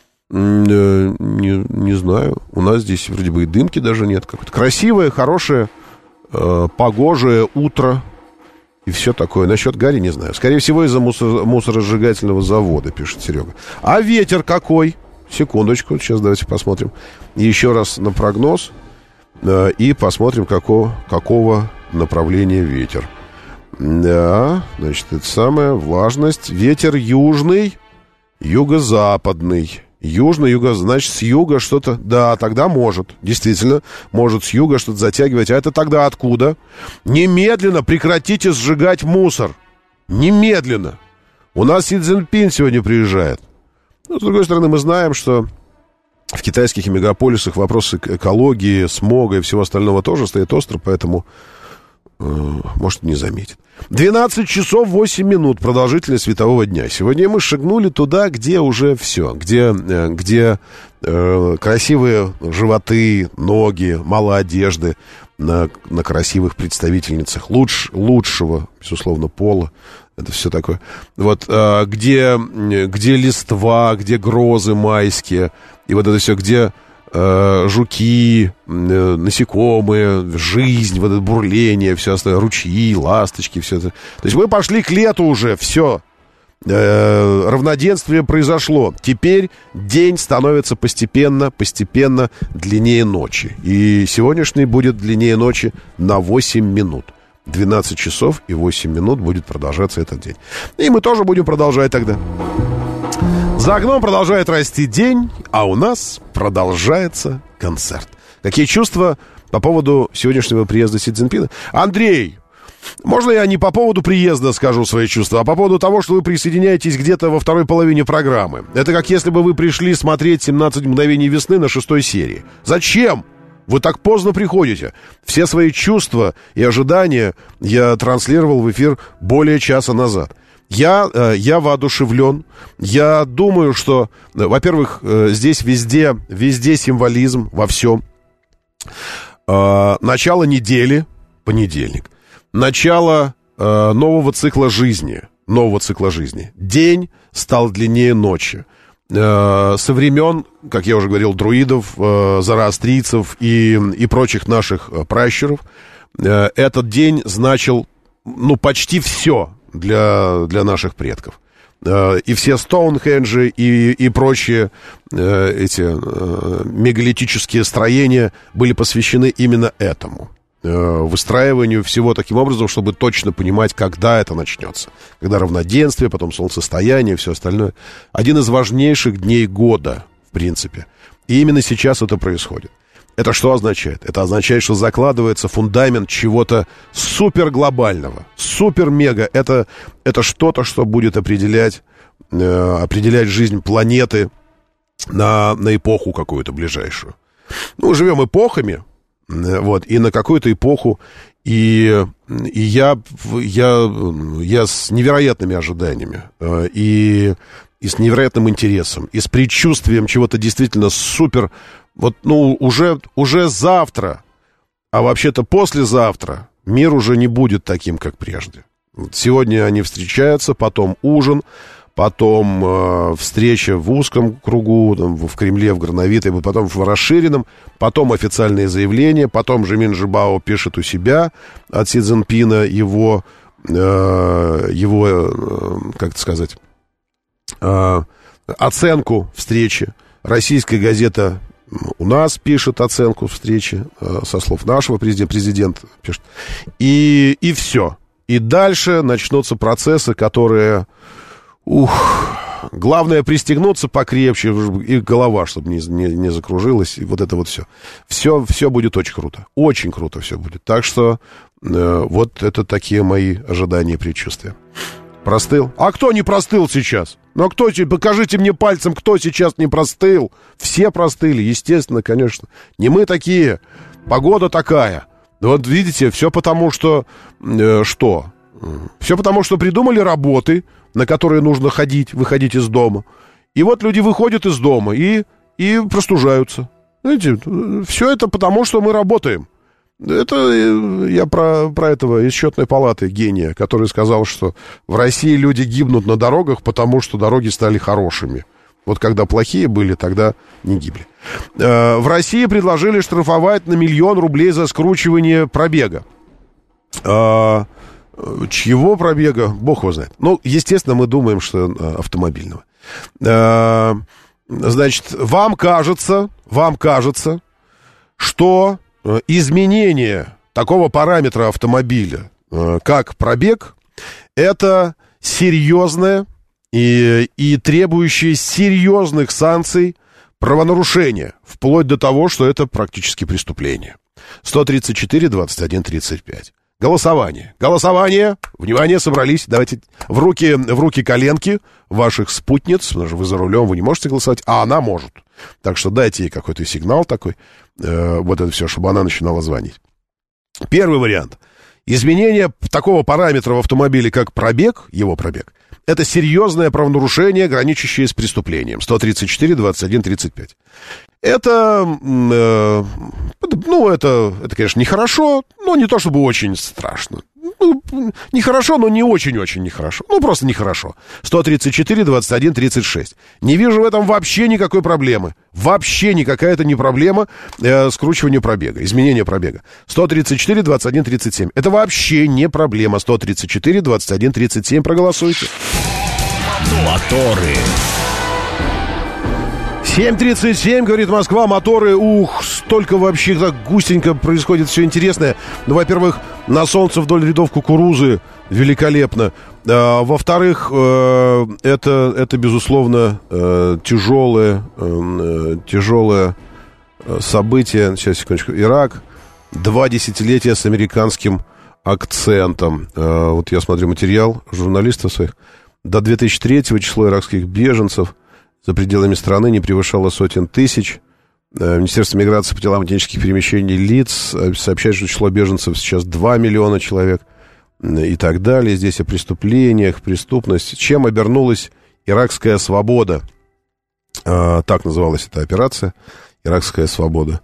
Не, не знаю. У нас здесь вроде бы и дымки даже нет. Какое-то красивое, хорошее, э, погожее утро. И все такое. Насчет гари не знаю. Скорее всего, из-за мусор, мусоросжигательного завода, пишет Серега. А ветер какой? Секундочку. Сейчас давайте посмотрим. Еще раз на прогноз. Э, и посмотрим, какого, какого направления ветер. Да, значит, это самая влажность. Ветер южный, юго-западный. Южно, юго, значит, с юга что-то... Да, тогда может, действительно, может с юга что-то затягивать. А это тогда откуда? Немедленно прекратите сжигать мусор. Немедленно. У нас Си Цзиньпин сегодня приезжает. Но, с другой стороны, мы знаем, что в китайских мегаполисах вопросы экологии, смога и всего остального тоже стоят остро, поэтому... Может, не заметит. двенадцать часов восемь минут продолжительность светового дня. Сегодня мы шагнули туда, где уже все. Где, где э, красивые животы, ноги, мало одежды на, на красивых представительницах. Луч, лучшего, безусловно, пола. Это все такое. Вот, э, где, где листва, где грозы майские. И вот это все, где... жуки, насекомые, жизнь, вот это бурление, все остальное, ручьи, ласточки, все это. То есть мы пошли к лету уже, все. Равноденствие произошло. Теперь день становится постепенно, постепенно длиннее ночи. И сегодняшний будет длиннее ночи на восемь минут. двенадцать часов и восемь минут будет продолжаться этот день. И мы тоже будем продолжать тогда. За окном продолжает расти день, а у нас продолжается концерт. Какие чувства по поводу сегодняшнего приезда Си Цзиньпина? Андрей, можно я не по поводу приезда скажу свои чувства, а по поводу того, что вы присоединяетесь где-то во второй половине программы? Это как если бы вы пришли смотреть «семнадцать мгновений весны» на шестой серии. Зачем? Вы так поздно приходите. Все свои чувства и ожидания я транслировал в эфир более часа назад. Я, я воодушевлен. Я думаю, что, во-первых, здесь везде, везде символизм во всем. Начало недели, понедельник. Начало нового цикла жизни. Нового цикла жизни. День стал длиннее ночи. Со времен, как я уже говорил, друидов, зороастрийцев и, и прочих наших пращуров, этот день значил, ну, почти все для, для наших предков. И все Стоунхенджи и, и прочие эти мегалитические строения были посвящены именно этому. Выстраиванию всего таким образом, чтобы точно понимать, когда это начнется. Когда равноденствие, потом солнцестояние и все остальное. Один из важнейших дней года, в принципе. И именно сейчас это происходит. Это что означает? Это означает, что закладывается фундамент чего-то суперглобального, супер-мега. Это, это что-то, что будет определять, э, определять жизнь планеты на, на эпоху какую-то ближайшую. Ну, живем эпохами, э, вот, и на какую-то эпоху. И, и я, я, я с невероятными ожиданиями э, и, и с невероятным интересом, и с предчувствием чего-то действительно супер. Вот, ну, уже, уже завтра, а вообще-то послезавтра, Мир уже не будет таким, как прежде. Сегодня они встречаются, потом ужин, потом э, встреча в узком кругу, там, в Кремле, в Грановитой, потом в расширенном, потом официальные заявления, потом Жемин Жибао пишет у себя от Си Цзиньпина его, э, его э, как это сказать, э, оценку встречи. Российская газета у нас пишет оценку встречи, э, со слов нашего президента, президент пишет, и, и все. И дальше начнутся процессы, которые... Ух, главное пристегнуться покрепче, и голова, чтобы не, не, не закружилась, и вот это вот все. Все, все будет очень круто, очень круто все будет. Так что э, вот это такие мои ожидания и предчувствия. Простыл? А кто не простыл сейчас? Ну, а кто, покажите мне пальцем, кто сейчас не простыл. Все простыли, естественно, конечно. Не мы такие, погода такая. Вот видите, все потому, что... Э, что? Все потому, что придумали работы, на которые нужно ходить, выходить из дома. И вот люди выходят из дома и, и простужаются. Знаете, все это потому, что мы работаем. Это я про, про этого из счетной палаты гения, который сказал, что в России люди гибнут на дорогах, потому что дороги стали хорошими. Вот когда плохие были, тогда не гибли. В России предложили штрафовать на миллион рублей за скручивание пробега. Чьего пробега, бог его знает. Ну, естественно, мы думаем, что автомобильного. Значит, вам кажется, вам кажется, что изменение такого параметра автомобиля, как пробег, это серьезное и, и требующее серьезных санкций правонарушение, вплоть до того, что это практически преступление. сто тридцать четыре двадцать один тридцать пять. Голосование. Голосование. Внимание, собрались. Давайте в руки, в руки коленки ваших спутниц, потому что вы за рулем, вы не можете голосовать, а она может. Так что дайте ей какой-то сигнал такой, э, вот это все, чтобы она начинала звонить. Первый вариант. Изменение такого параметра в автомобиле, как пробег, его пробег, это серьезное правонарушение, граничащее с преступлением. сто тридцать четыре двадцать один тридцать пять. Это, э, ну, это, это, конечно, нехорошо, но не то чтобы очень страшно. Ну, нехорошо, но не очень-очень нехорошо. Ну, просто нехорошо. сто тридцать четыре двадцать один тридцать шесть. Не вижу в этом вообще никакой проблемы. Вообще никакая это не проблема э, скручивания пробега, изменения пробега. сто тридцать четыре двадцать один тридцать семь. Это вообще не проблема. сто тридцать четыре двадцать один тридцать семь. Проголосуйте. Моторы. семь тридцать семь, говорит Москва, моторы, ух, столько вообще так густенько происходит все интересное. Ну, во-первых, на солнце вдоль рядов кукурузы великолепно. А, во-вторых, э, это, это, безусловно, э, тяжелое, э, тяжелое событие. Сейчас, секундочку. Ирак. Два десятилетия с американским акцентом. Э, вот я смотрю материал журналистов своих. До две тысячи третьего число иракских беженцев за пределами страны не превышало сотен тысяч. Министерство миграции по делам этнических перемещений лиц сообщает, что число беженцев сейчас два миллиона человек и так далее. Здесь о преступлениях, преступности. Чем обернулась «Иракская свобода»? Так называлась эта операция «Иракская свобода».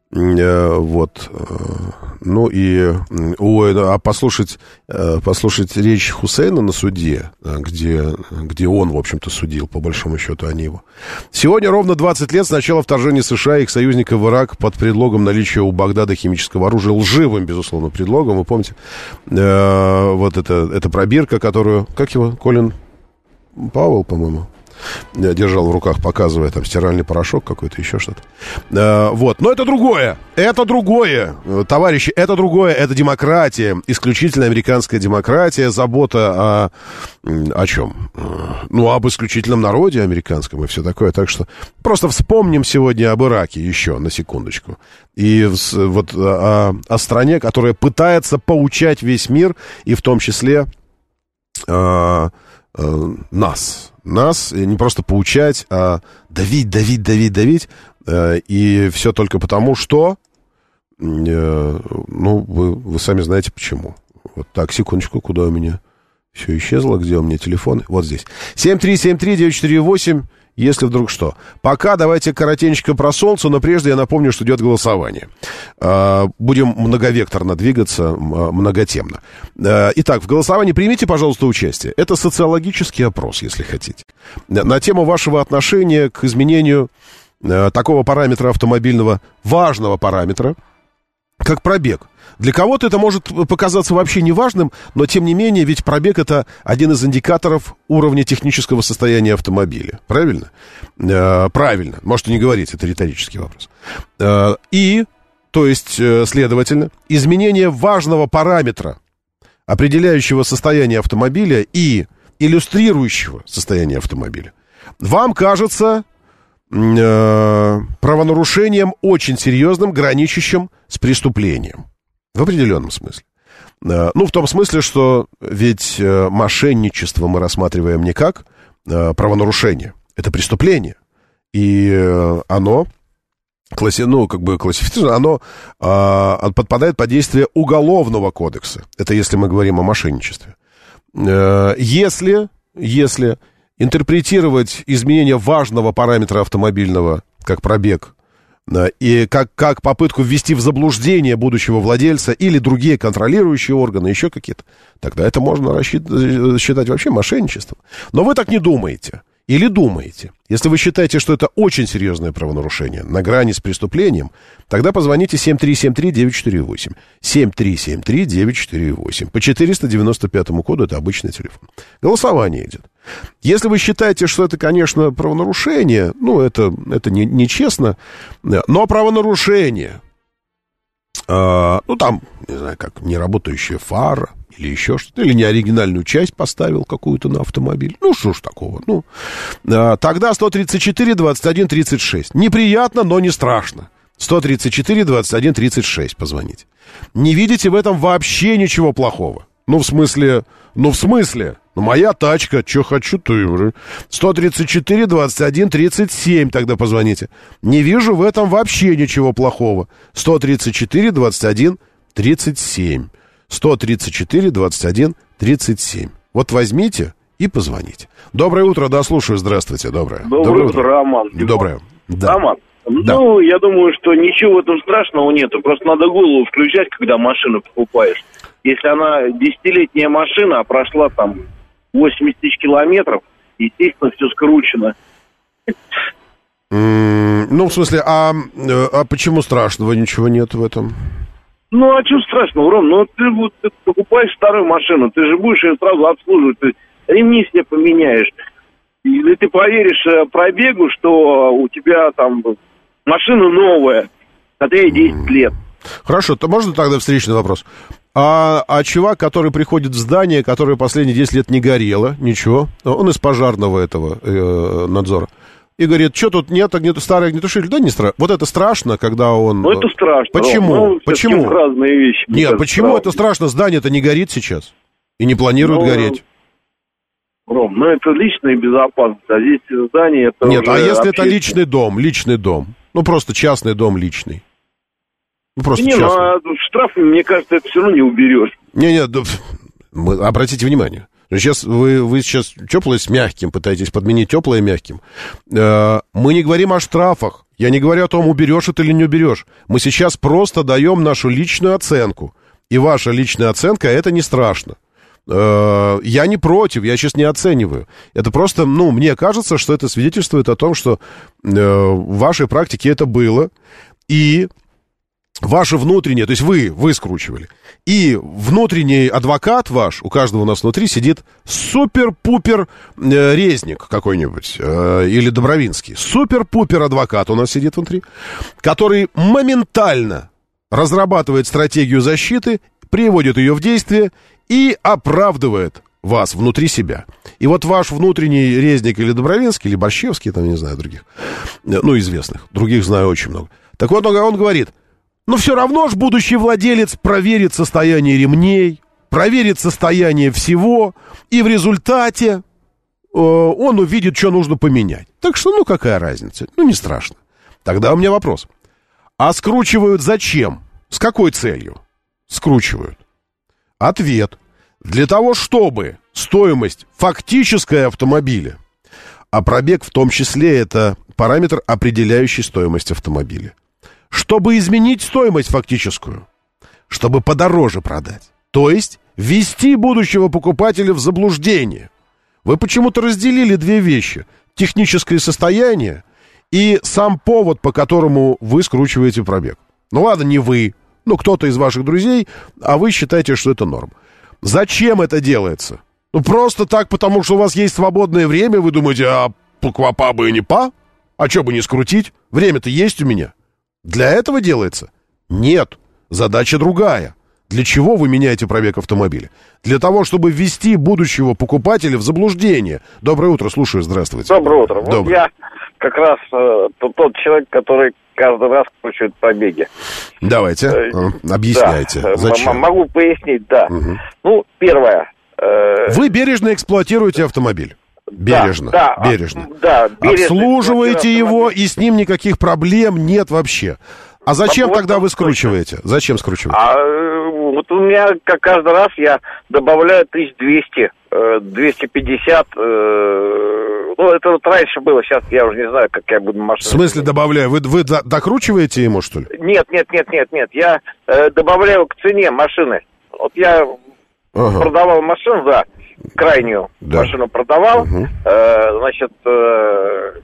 Вот. Ну и ой, а послушать, послушать речь Хусейна на суде, где, где он, в общем-то, судил, по большому счету, а не его. Сегодня ровно двадцать лет с начала вторжения США и их союзников в Ирак под предлогом наличия у Багдада химического оружия, лживым, безусловно, предлогом. Вы помните, вот это, это пробирка, которую, как его, Колин Пауэлл, по-моему, держал в руках, показывая там стиральный порошок какой-то, еще что-то. А, вот, но это другое, это другое, товарищи, это другое, это демократия, исключительно американская демократия, забота о, о чем? Ну, об исключительном народе американском и все такое, так что просто вспомним сегодня об Ираке еще на секундочку. И вот о, о стране, которая пытается поучать весь мир, и в том числе а, а, нас. Нас не просто поучать, а давить, давить, давить, давить. Э, и все только потому, что... Э, ну, вы, вы сами знаете почему. Вот так, секундочку, куда у меня все исчезло, где у меня телефон? Вот здесь. семь три семь три девять четыре восемь. если вдруг что. Пока давайте коротенько про солнце, но прежде я напомню, что идет голосование. Будем многовекторно двигаться, многотемно. Итак, в голосовании примите, пожалуйста, участие. Это социологический опрос, если хотите. На тему вашего отношения к изменению такого параметра автомобильного, важного параметра, как пробег. Для кого-то это может показаться вообще неважным, но тем не менее, ведь пробег — это один из индикаторов уровня технического состояния автомобиля. Правильно? Э, правильно. Можете не говорить, это риторический вопрос. Э, и, то есть, э, следовательно, изменение важного параметра, определяющего состояние автомобиля и иллюстрирующего состояние автомобиля, вам кажется э, правонарушением очень серьезным, граничащим с преступлением. В определенном смысле. Ну, в том смысле, что ведь мошенничество мы рассматриваем не как правонарушение. Это преступление. И оно, класси... ну, как бы классифицировано, оно а, подпадает под действие Уголовного кодекса. Это если мы говорим о мошенничестве. Если, если интерпретировать изменение важного параметра автомобильного, как пробег, и как, как попытку ввести в заблуждение будущего владельца или другие контролирующие органы, еще какие-то, тогда это можно рассчитать, считать вообще мошенничеством. Но вы так не думаете. Или думаете. Если вы считаете, что это очень серьезное правонарушение, на грани с преступлением, тогда позвоните семь три семь три девять четыре восемь. семь три семь три девять четыре восемь. По четыреста девяносто пятому коду это обычный телефон. Голосование идет. Если вы считаете, что это, конечно, правонарушение, ну, это, это не, нечестно, но правонарушение, э, ну, там, не знаю, как неработающая фара, или еще что-то, или неоригинальную часть поставил какую-то на автомобиль. Ну, что ж такого, ну. А, тогда сто тридцать четыре двадцать один тридцать шесть. Неприятно, но не страшно. сто тридцать четыре двадцать один тридцать шесть позвоните. Не видите в этом вообще ничего плохого. Ну, в смысле, ну, в смысле, ну, моя тачка, что хочу, то и... сто тридцать четыре двадцать один тридцать семь тогда позвоните. Не вижу в этом вообще ничего плохого. сто тридцать четыре двадцать один тридцать семь. сто тридцать четыре двадцать один тридцать семь. Вот возьмите и позвоните. Доброе утро, да, слушаю, здравствуйте, доброе. Доброе, Доброе утро, Роман. Доброе. Да. Роман, да. Ну, я думаю, что ничего в этом страшного нету, просто надо голову включать, когда машину покупаешь. Если она десятилетняя машина, а прошла там восемьдесят тысяч километров, естественно, все скручено. Mm, ну, в смысле, а, а почему страшного ничего нет в этом? Ну, а что страшного, Ром? Ну, ты вот ты покупаешь старую машину, ты же будешь ее сразу обслуживать, ты ремни себе поменяешь. Или ты поверишь пробегу, что у тебя там машина новая, хотя ей десять лет. Хорошо, то можно тогда встречный вопрос? А, а чувак, который приходит в здание, которое последние десять лет не горело, ничего, он из пожарного этого э, надзора, и говорит, что тут нет, огнет... старый огнетушитель? Да не страшно. Вот это страшно, когда он... Ну, это страшно. Почему? Ну, почему? Разные вещи. Нет, почему страшно. Это страшно? Здание-то не горит сейчас. И не планирует ну, гореть. Ром, ну это личная безопасность, а здесь здание... Это нет, а если это личный дом, личный дом? Ну, просто частный дом личный. Ну, просто не, частный. Ну, а штрафы, мне кажется, это все равно не уберешь. Не-не, да, обратите внимание. Сейчас вы, вы сейчас теплое с мягким пытаетесь подменить теплое мягким. Э, мы не говорим о штрафах. Я не говорю о том, уберешь это или не уберешь. Мы сейчас просто даем нашу личную оценку. И ваша личная оценка — это не страшно. Э, я не против, я сейчас не оцениваю. Это просто, ну, мне кажется, что это свидетельствует о том, что э, в вашей практике это было. И... Ваше внутреннее, то есть вы, вы скручивали. И внутренний адвокат ваш, у каждого у нас внутри сидит супер-пупер э, резник какой-нибудь, э, или Добровинский. Супер-пупер адвокат у нас сидит внутри, который моментально разрабатывает стратегию защиты, приводит ее в действие и оправдывает вас внутри себя. И вот ваш внутренний резник или Добровинский, или Борщевский, там, не знаю, других, ну, известных, других знаю очень много. Так вот, он говорит... Но все равно ж будущий владелец проверит состояние ремней, проверит состояние всего, и в результате э, он увидит, что нужно поменять. Так что, ну, какая разница? Ну, не страшно. Тогда у меня вопрос. А скручивают зачем? С какой целью скручивают? Ответ. Для того, чтобы стоимость фактической автомобиля А пробег в том числе это параметр, определяющий стоимость автомобиля. Чтобы изменить стоимость фактическую, чтобы подороже продать, то есть ввести будущего покупателя в заблуждение. Вы почему-то разделили две вещи. Техническое состояние и сам повод, по которому вы скручиваете пробег. Ну ладно, не вы, ну кто-то из ваших друзей, а вы считаете, что это норм. Зачем это делается? Ну просто так, потому что у вас есть свободное время, вы думаете, а поквапа бы и не па? А что бы не скрутить? Время-то есть у меня. Для этого делается? Нет, задача другая. Для чего вы меняете пробег автомобиля? Для того, чтобы ввести будущего покупателя в заблуждение. Доброе утро, слушаю, здравствуйте. Доброе утро. Вот Доброе. я как раз э, тот, тот человек, который каждый раз кручивает пробеги. Давайте, э, объясняйте. Да, зачем? М- могу пояснить, да. Угу. Ну, первое. Э... Вы бережно эксплуатируете автомобиль. Бережно, да, да, бережно. Да, бережно. Обслуживаете его, и с ним никаких проблем нет вообще. А зачем вот тогда вы скручиваете? Зачем скручиваете? А вот у меня как каждый раз я добавляю тысяч двести, двести пятьдесят. Ну, это вот раньше было, сейчас я уже не знаю, как я буду машину. В смысле добавляю? Вы, вы докручиваете ему, что ли? Нет, нет, нет, нет, нет. Я э, добавляю к цене машины. Вот я ага. продавал машину, да, крайнюю да. машину продавал. Угу. Э, значит, э,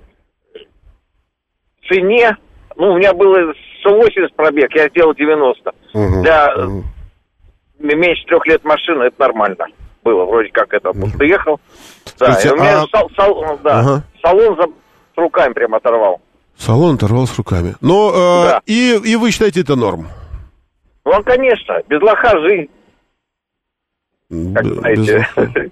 цене, ну, у меня было сто восемьдесят пробег, я сделал девяносто. Угу. Для угу. меньше трех лет машины это нормально было. Вроде как это угу. приехал. Да, и у меня а... сал, сал, да, ага. салон за, с руками прям оторвал. Салон оторвал с руками. Ну, э, да. и, и вы считаете это норм? Ну, конечно, без лоха жизнь. Как Б- знаете.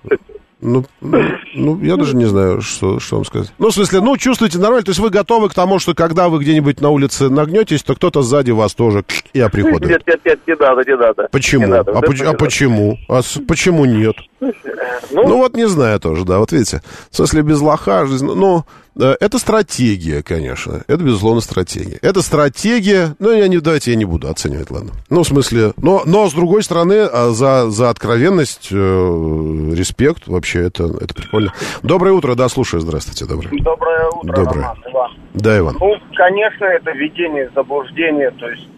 Ну, ну, я даже не знаю, что, что вам сказать. Ну, в смысле, ну, чувствуете нормально, то есть вы готовы к тому, что когда вы где-нибудь на улице нагнетесь, то кто-то сзади вас тоже и оприходует. Нет, нет, нет, не надо, не надо. Почему? Не надо, а, поч- а почему? А с- почему нет? Ну, ну, вот не знаю тоже, да, вот видите. В смысле, без лоха жизнь, ну, это стратегия, конечно. Это, безусловно, стратегия. Это стратегия, ну, я не, давайте я не буду оценивать, ладно. Ну, в смысле, но, но с другой стороны, за, за откровенность, э, респект, вообще, это, это прикольно. Доброе утро, да, слушаю, здравствуйте, доброе. Доброе утро, Доброе. Роман, Иван. Да, Иван. Ну, конечно, это введение в заблуждение, то есть,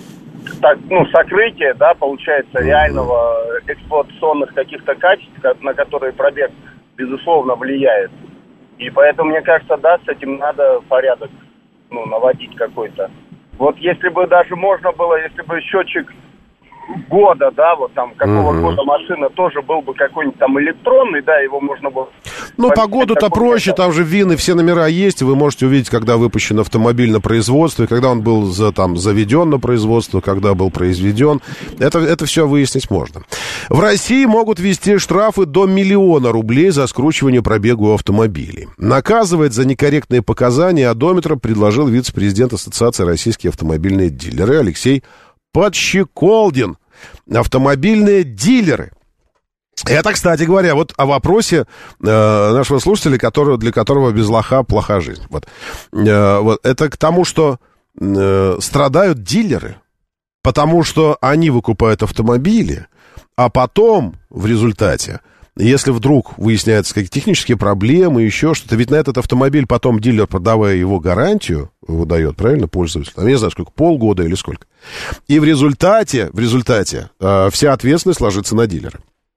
так, ну, сокрытие, да, получается, mm-hmm. реального эксплуатационных каких-то качеств, на которые пробег, безусловно, влияет. И поэтому, мне кажется, да, с этим надо порядок, ну, наводить какой-то. Вот если бы даже можно было, если бы счетчик года, да, вот там, какого mm-hmm. года машина тоже был бы какой-нибудь там электронный, да, его можно было... Ну, по году-то проще, там же ВИН и все номера есть, и вы можете увидеть, когда выпущен автомобиль на производстве, когда он был за, там, заведен на производство, когда был произведен. Это, это все выяснить можно. В России могут ввести штрафы до миллиона рублей за скручивание пробега автомобилей. Наказывать за некорректные показания одометра предложил вице-президент Ассоциации российские автомобильные дилеры Алексей Подщеколдин. Автомобильные дилеры. Это, кстати говоря, вот о вопросе э, нашего слушателя, который, для которого без лоха плоха жизнь. Вот. Э, вот. Это к тому, что э, страдают дилеры, потому что они выкупают автомобили, а потом в результате, если вдруг выясняются какие-то технические проблемы, еще что-то, ведь на этот автомобиль потом дилер, продавая его гарантию, выдает, правильно, пользователю, там, я не знаю, сколько, полгода или сколько. И в результате, в результате э, вся ответственность ложится на дилера.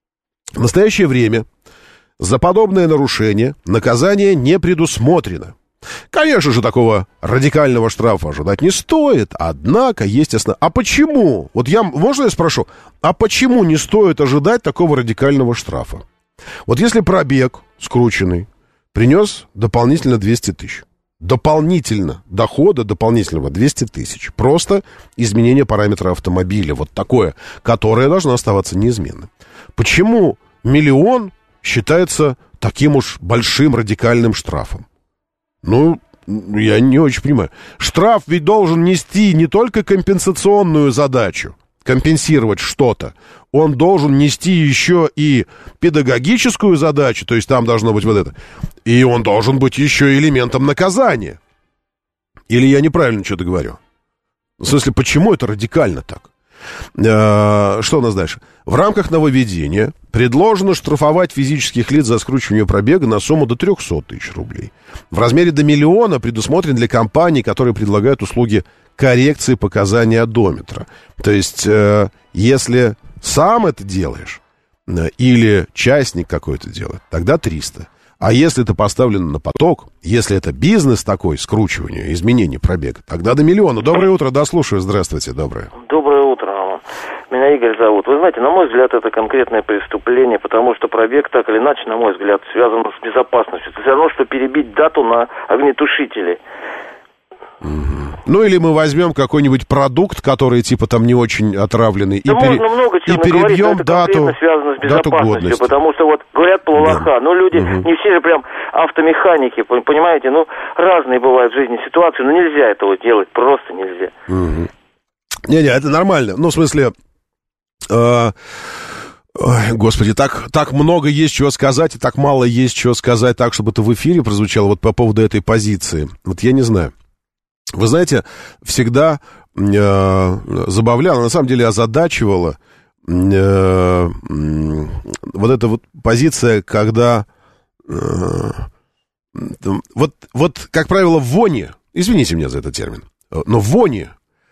В настоящее время за подобное нарушение наказание не предусмотрено. Конечно же, такого радикального штрафа ожидать не стоит, однако есть основания. А почему? Вот я, можно я спрошу, а почему не стоит ожидать такого радикального штрафа? Вот если пробег скрученный принес дополнительно двести тысяч, дополнительно дохода дополнительного двести тысяч, просто изменение параметра автомобиля, вот такое, которое должно оставаться неизменным. Почему миллион считается таким уж большим радикальным штрафом? Ну, я не очень понимаю. Штраф ведь должен нести не только компенсационную задачу, компенсировать что-то, он должен нести еще и педагогическую задачу, то есть там должно быть вот это, и он должен быть еще элементом наказания. Или я неправильно что-то говорю? В смысле, почему это радикально так? Э, что у нас дальше? В рамках нововведения предложено штрафовать физических лиц за скручивание пробега на сумму до триста тысяч рублей. В размере до миллиона предусмотрен для компаний, которые предлагают услуги коррекции показаний одометра. То есть, э, если сам это делаешь, э, или частник какой-то делает, тогда триста. А если это поставлено на поток, если это бизнес такой, скручивание, изменение пробега, тогда до миллиона. Доброе утро, да, слушаю, здравствуйте, доброе. Доброе утро, Роман. Меня Игорь зовут. Вы знаете, на мой взгляд, это конкретное преступление, потому что пробег, так или иначе, на мой взгляд, связан с безопасностью. Это все равно, что перебить дату на огнетушителе. Ну, или мы возьмем какой-нибудь продукт, который, типа, там не очень отравленный, да и, пере... много и перебьем говорить, дату, связано с дату годности. Потому что, вот, говорят, полулоха, да. но люди, угу. не все же прям автомеханики, понимаете, ну, разные бывают в жизни ситуации, но нельзя этого делать, просто нельзя. Угу. Не-не, это нормально, ну, в смысле... Э... Ой, господи, так, так много есть чего сказать, и так мало есть чего сказать так, чтобы это в эфире прозвучало, вот по поводу этой позиции. Вот я не знаю. Вы знаете, всегда э, забавляло, на самом деле озадачивало э, вот эта вот позиция, когда э, вот, вот, как правило, в воне, извините меня за этот термин, но в воне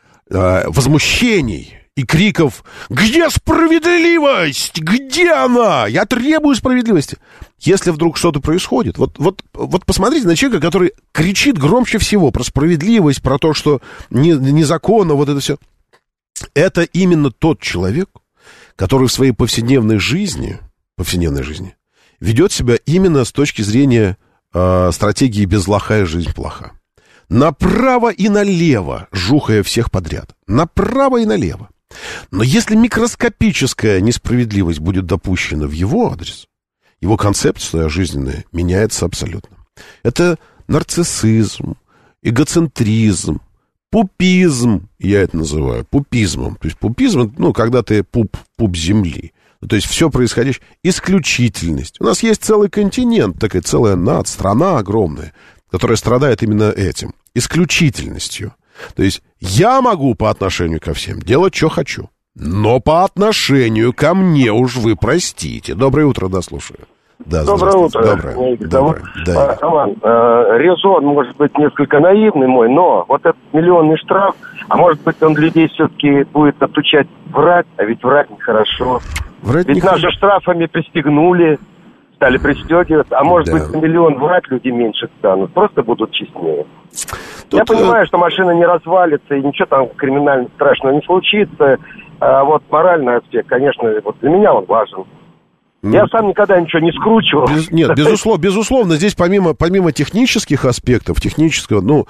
э, возмущений и криков «Где справедливость? Где она? Я требую справедливости!» Если вдруг что-то происходит, вот, вот, вот посмотрите на человека, который кричит громче всего про справедливость, про то, что не, незаконно, вот это все. Это именно тот человек, который в своей повседневной жизни, повседневной жизни ведет себя именно с точки зрения э, стратегии «без лоха и жизнь плоха». Направо и налево, жухая всех подряд. Направо и налево. Но если микроскопическая несправедливость будет допущена в его адрес, его концепция жизненная меняется абсолютно. Это нарциссизм, эгоцентризм, пупизм, я это называю, пупизмом. То есть пупизм, ну, когда ты пуп, пуп земли. То есть все происходящее, исключительность. У нас есть целый континент, такая целая над, страна огромная, которая страдает именно этим, исключительностью. То есть я могу по отношению ко всем делать, что хочу. Но по отношению ко мне уж вы простите. Доброе утро, да, слушаю. Да, доброе утро. Доброе. Доброе. Да. Роман, э, резон может быть несколько наивный мой, но вот этот миллионный штраф, а может быть он людей все-таки будет отучать врать, а ведь врать нехорошо. Врать ведь нехорошо. нас же штрафами пристегнули, стали пристегиваться, а может да. быть на миллион врать люди меньше станут, просто будут честнее. Тут... Я понимаю, что машина не развалится и ничего там криминально страшного не случится. А вот моральный аспект, конечно, вот для меня он важен. Ну, я сам никогда ничего не скручивал. Без, нет, безусловно, безусловно, здесь помимо, помимо технических аспектов, технического, ну,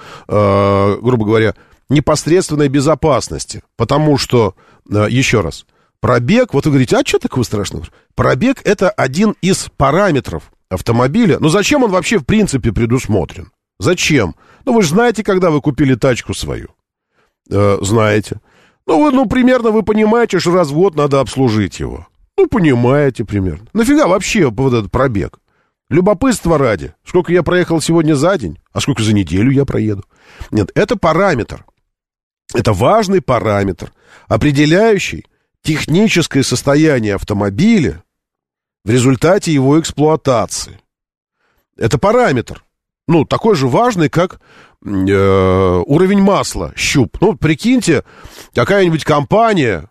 э, грубо говоря, непосредственной безопасности. Потому что, э, еще раз, пробег, вот вы говорите, а что такого страшного? Пробег — это один из параметров автомобиля. Ну, зачем он вообще в принципе предусмотрен? Зачем? Ну, вы же знаете, когда вы купили тачку свою. Э, знаете. Ну, вы, ну, примерно вы понимаете, что раз в год надо обслужить его. Ну, понимаете примерно. Нафига вообще вот этот пробег? Любопытство ради. Сколько я проехал сегодня за день, а сколько за неделю я проеду. Нет, это параметр. Это важный параметр, определяющий техническое состояние автомобиля в результате его эксплуатации. Это параметр. Ну, такой же важный, как э, уровень масла, щуп. Ну, прикиньте, какая-нибудь компания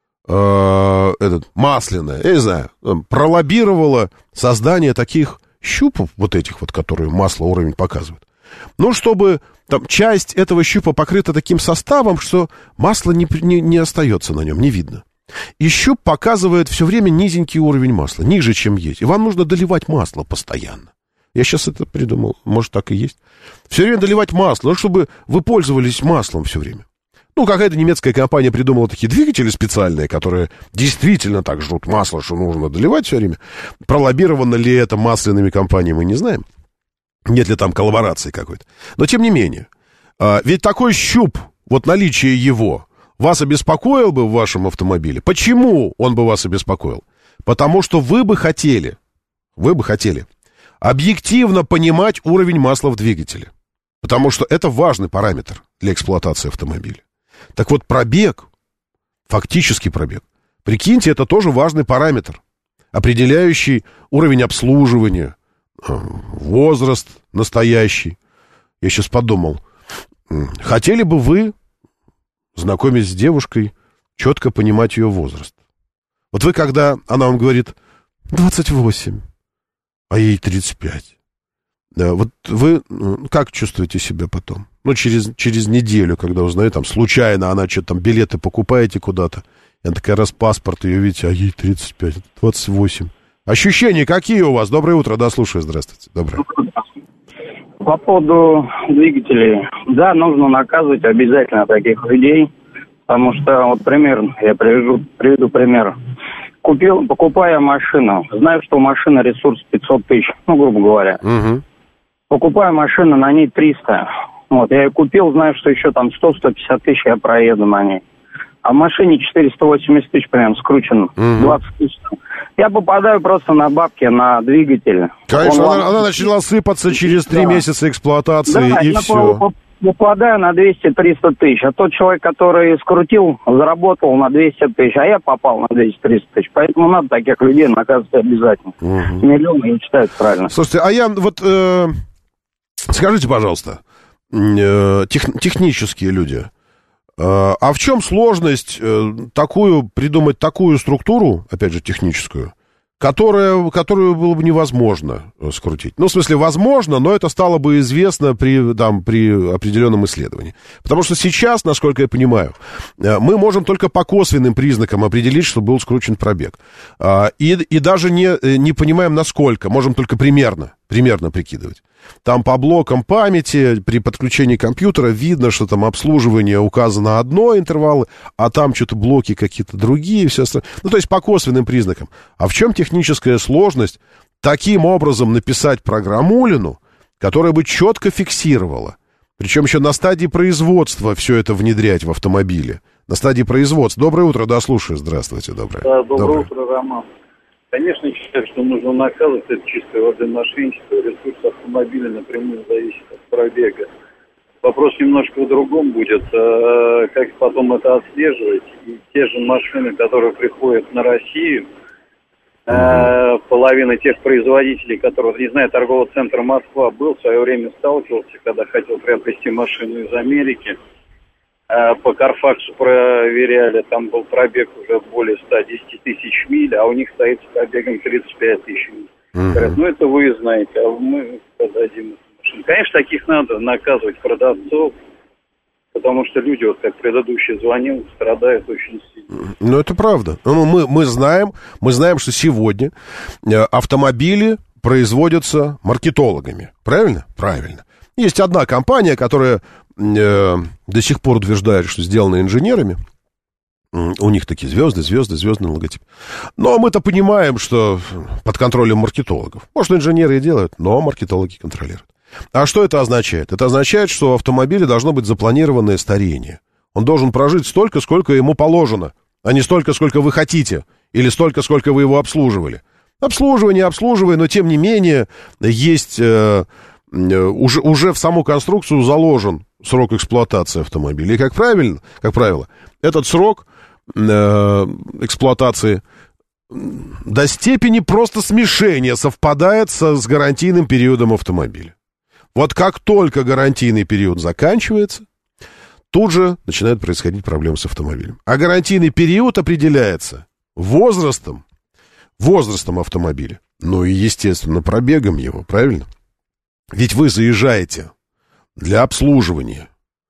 э, этот, масляная, я не знаю, пролоббировала создание таких щупов, вот этих вот, которые масло уровень показывают. Ну, чтобы там часть этого щупа покрыта таким составом, что масло не, не, не остается на нем, не видно. И щуп показывает все время низенький уровень масла, ниже, чем есть. И вам нужно доливать масло постоянно. Я сейчас это придумал, может, так и есть. Все время доливать масло, ну, чтобы вы пользовались маслом все время. Ну, какая-то немецкая компания придумала такие двигатели специальные, которые действительно так жрут масло, что нужно доливать все время. Пролоббировано ли это масляными компаниями, мы не знаем. Нет ли там коллаборации какой-то. Но, тем не менее, ведь такой щуп, вот наличие его, вас обеспокоил бы в вашем автомобиле. Почему он бы вас обеспокоил? Потому что вы бы хотели, вы бы хотели объективно понимать уровень масла в двигателе. Потому что это важный параметр для эксплуатации автомобиля. Так вот, пробег фактический пробег. Прикиньте, это тоже важный параметр, определяющий уровень обслуживания, возраст настоящий. Я сейчас подумал, хотели бы вы, знакомясь с девушкой, четко понимать ее возраст? Вот вы, когда она вам говорит двадцать восемь, а ей тридцать пять, да, вот вы как чувствуете себя потом? Ну, через, через неделю, когда узнаете, там, случайно она что-то там, билеты покупаете куда-то, и она такая, раз паспорт ее видите, а ей тридцать пять, двадцать восемь. Ощущения какие у вас? Доброе утро, да, слушаю, здравствуйте. Доброе. По поводу двигателей, да, нужно наказывать обязательно таких людей, потому что, вот пример, я приведу, приведу пример. Купил, покупая машину, знаю, что машина ресурс пятьсот тысяч, ну, грубо говоря. Угу. Покупаю машину, на ней триста. Вот, я ее купил, знаю, что еще там сто - сто пятьдесят тысяч я проеду на ней. А в машине четыреста восемьдесят тысяч прям скручен, угу. двадцать тысяч. Я попадаю просто на бабки, на двигатель. Конечно, Он, она, она начала сыпаться через три да. месяца эксплуатации, да, и все. Попадаю на двести - триста тысяч, а тот человек, который скрутил, заработал на двести тысяч, а я попал на двести - триста тысяч. Поэтому надо таких людей наказывать обязательно. Угу. Миллионы не читают правильно. Слушайте, а я вот... Э, скажите, пожалуйста, э, тех, технические люди, э, а в чем сложность э, такую, придумать такую структуру, опять же, техническую, Которая, которую было бы невозможно скрутить. Ну, в смысле, возможно, но это стало бы известно при, там, при определенном исследовании. Потому что сейчас, насколько я понимаю, мы можем только по косвенным признакам определить, что был скручен пробег. И, и даже не, не понимаем, насколько, можем только примерно, примерно прикидывать. Там по блокам памяти при подключении компьютера видно, что там обслуживание указано одно интервалы, а там что-то блоки какие-то другие, все остальное. Ну, то есть по косвенным признакам. А в чем техническая сложность таким образом написать программулину, которая бы четко фиксировала, причем еще на стадии производства все это внедрять в автомобиле? На стадии производства. Доброе утро, да, слушаю. Здравствуйте, доброе. Да, доброе, доброе утро, Роман. Конечно, считаю, что нужно наказывать, это чистой воды мошенничество. Ресурс автомобиля напрямую зависит от пробега. Вопрос немножко в другом будет, как потом это отслеживать. И те же машины, которые приходят на Россию, mm-hmm. половина тех производителей, которые, не знаю, торговый центр Москва был, в свое время сталкивался, когда хотел приобрести машину из Америки. По Карфаксу проверяли, там был пробег уже более ста десяти тысяч миль, а у них стоит с пробегом тридцать пять тысяч миль. Uh-huh. Говорят, ну это вы знаете, а мы продадим эту машину. Конечно, таких надо наказывать продавцов, потому что люди, вот как предыдущий звонил, страдают очень сильно. Ну это правда. Ну, мы, мы знаем, мы знаем, что сегодня автомобили производятся маркетологами. Правильно? Правильно. Есть одна компания, которая э, до сих пор утверждает, что сделана инженерами. У них такие звезды, звезды, звездный логотип. Но мы-то понимаем, что под контролем маркетологов. Может, инженеры и делают, но маркетологи контролируют. А что это означает? Это означает, что у автомобиля должно быть запланированное старение. Он должен прожить столько, сколько ему положено, а не столько, сколько вы хотите, или столько, сколько вы его обслуживали. Обслуживание, обслуживание, но тем не менее есть... Э, Уже, уже в саму конструкцию заложен срок эксплуатации автомобиля. И, как правильно, как правило, этот срок э, эксплуатации до степени просто смешения совпадает со, с гарантийным периодом автомобиля. Вот как только гарантийный период заканчивается, тут же начинают происходить проблемы с автомобилем. А гарантийный период определяется возрастом, возрастом автомобиля. Ну и, естественно, пробегом его, правильно? Ведь вы заезжаете для обслуживания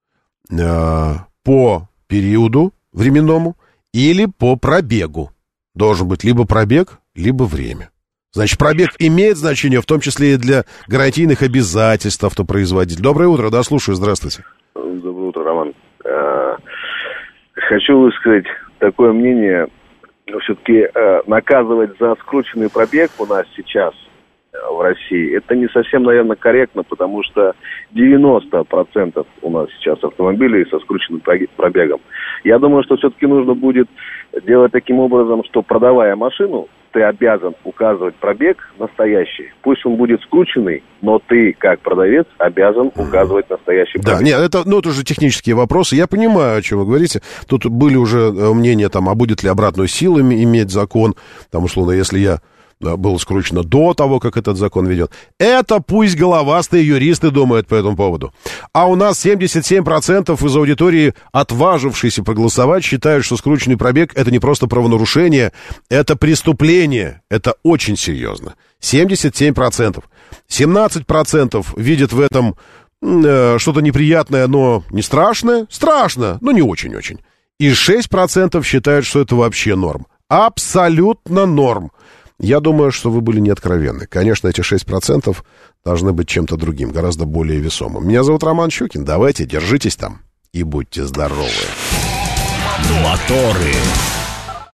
э, по периоду временному или по пробегу. Должен быть либо пробег, либо время. Значит, пробег имеет значение, в том числе и для гарантийных обязательств автопроизводителя. Доброе утро, да, слушаю, здравствуйте. Доброе утро, Роман. Хочу высказать такое мнение. Все-таки наказывать за скрученный пробег у нас сейчас в России, это не совсем, наверное, корректно, потому что девяносто процентов у нас сейчас автомобилей со скрученным пробегом. Я думаю, что все-таки нужно будет делать таким образом, что, продавая машину, ты обязан указывать пробег настоящий. Пусть он будет скрученный, но ты, как продавец, обязан указывать настоящий пробег. Да, нет, это, ну, это уже технические вопросы. Я понимаю, о чем вы говорите. Тут были уже мнения, там, а будет ли обратную силу иметь закон. Там, условно, если я было скручено до того, как этот закон ведет. Это пусть головастые юристы думают по этому поводу. А у нас семьдесят семь процентов из аудитории, отважившиеся проголосовать, считают, что скрученный пробег — это не просто правонарушение, это преступление. Это очень серьезно. семьдесят семь процентов. семнадцать процентов видят в этом э, что-то неприятное, но не страшное. Страшно, но не очень-очень. И шесть процентов считают, что это вообще норм. Абсолютно норм. Я думаю, что вы были неоткровенны. Конечно, эти шесть процентов должны быть чем-то другим, гораздо более весомым. Меня зовут Роман Щукин. Давайте, держитесь там и будьте здоровы. Моторы.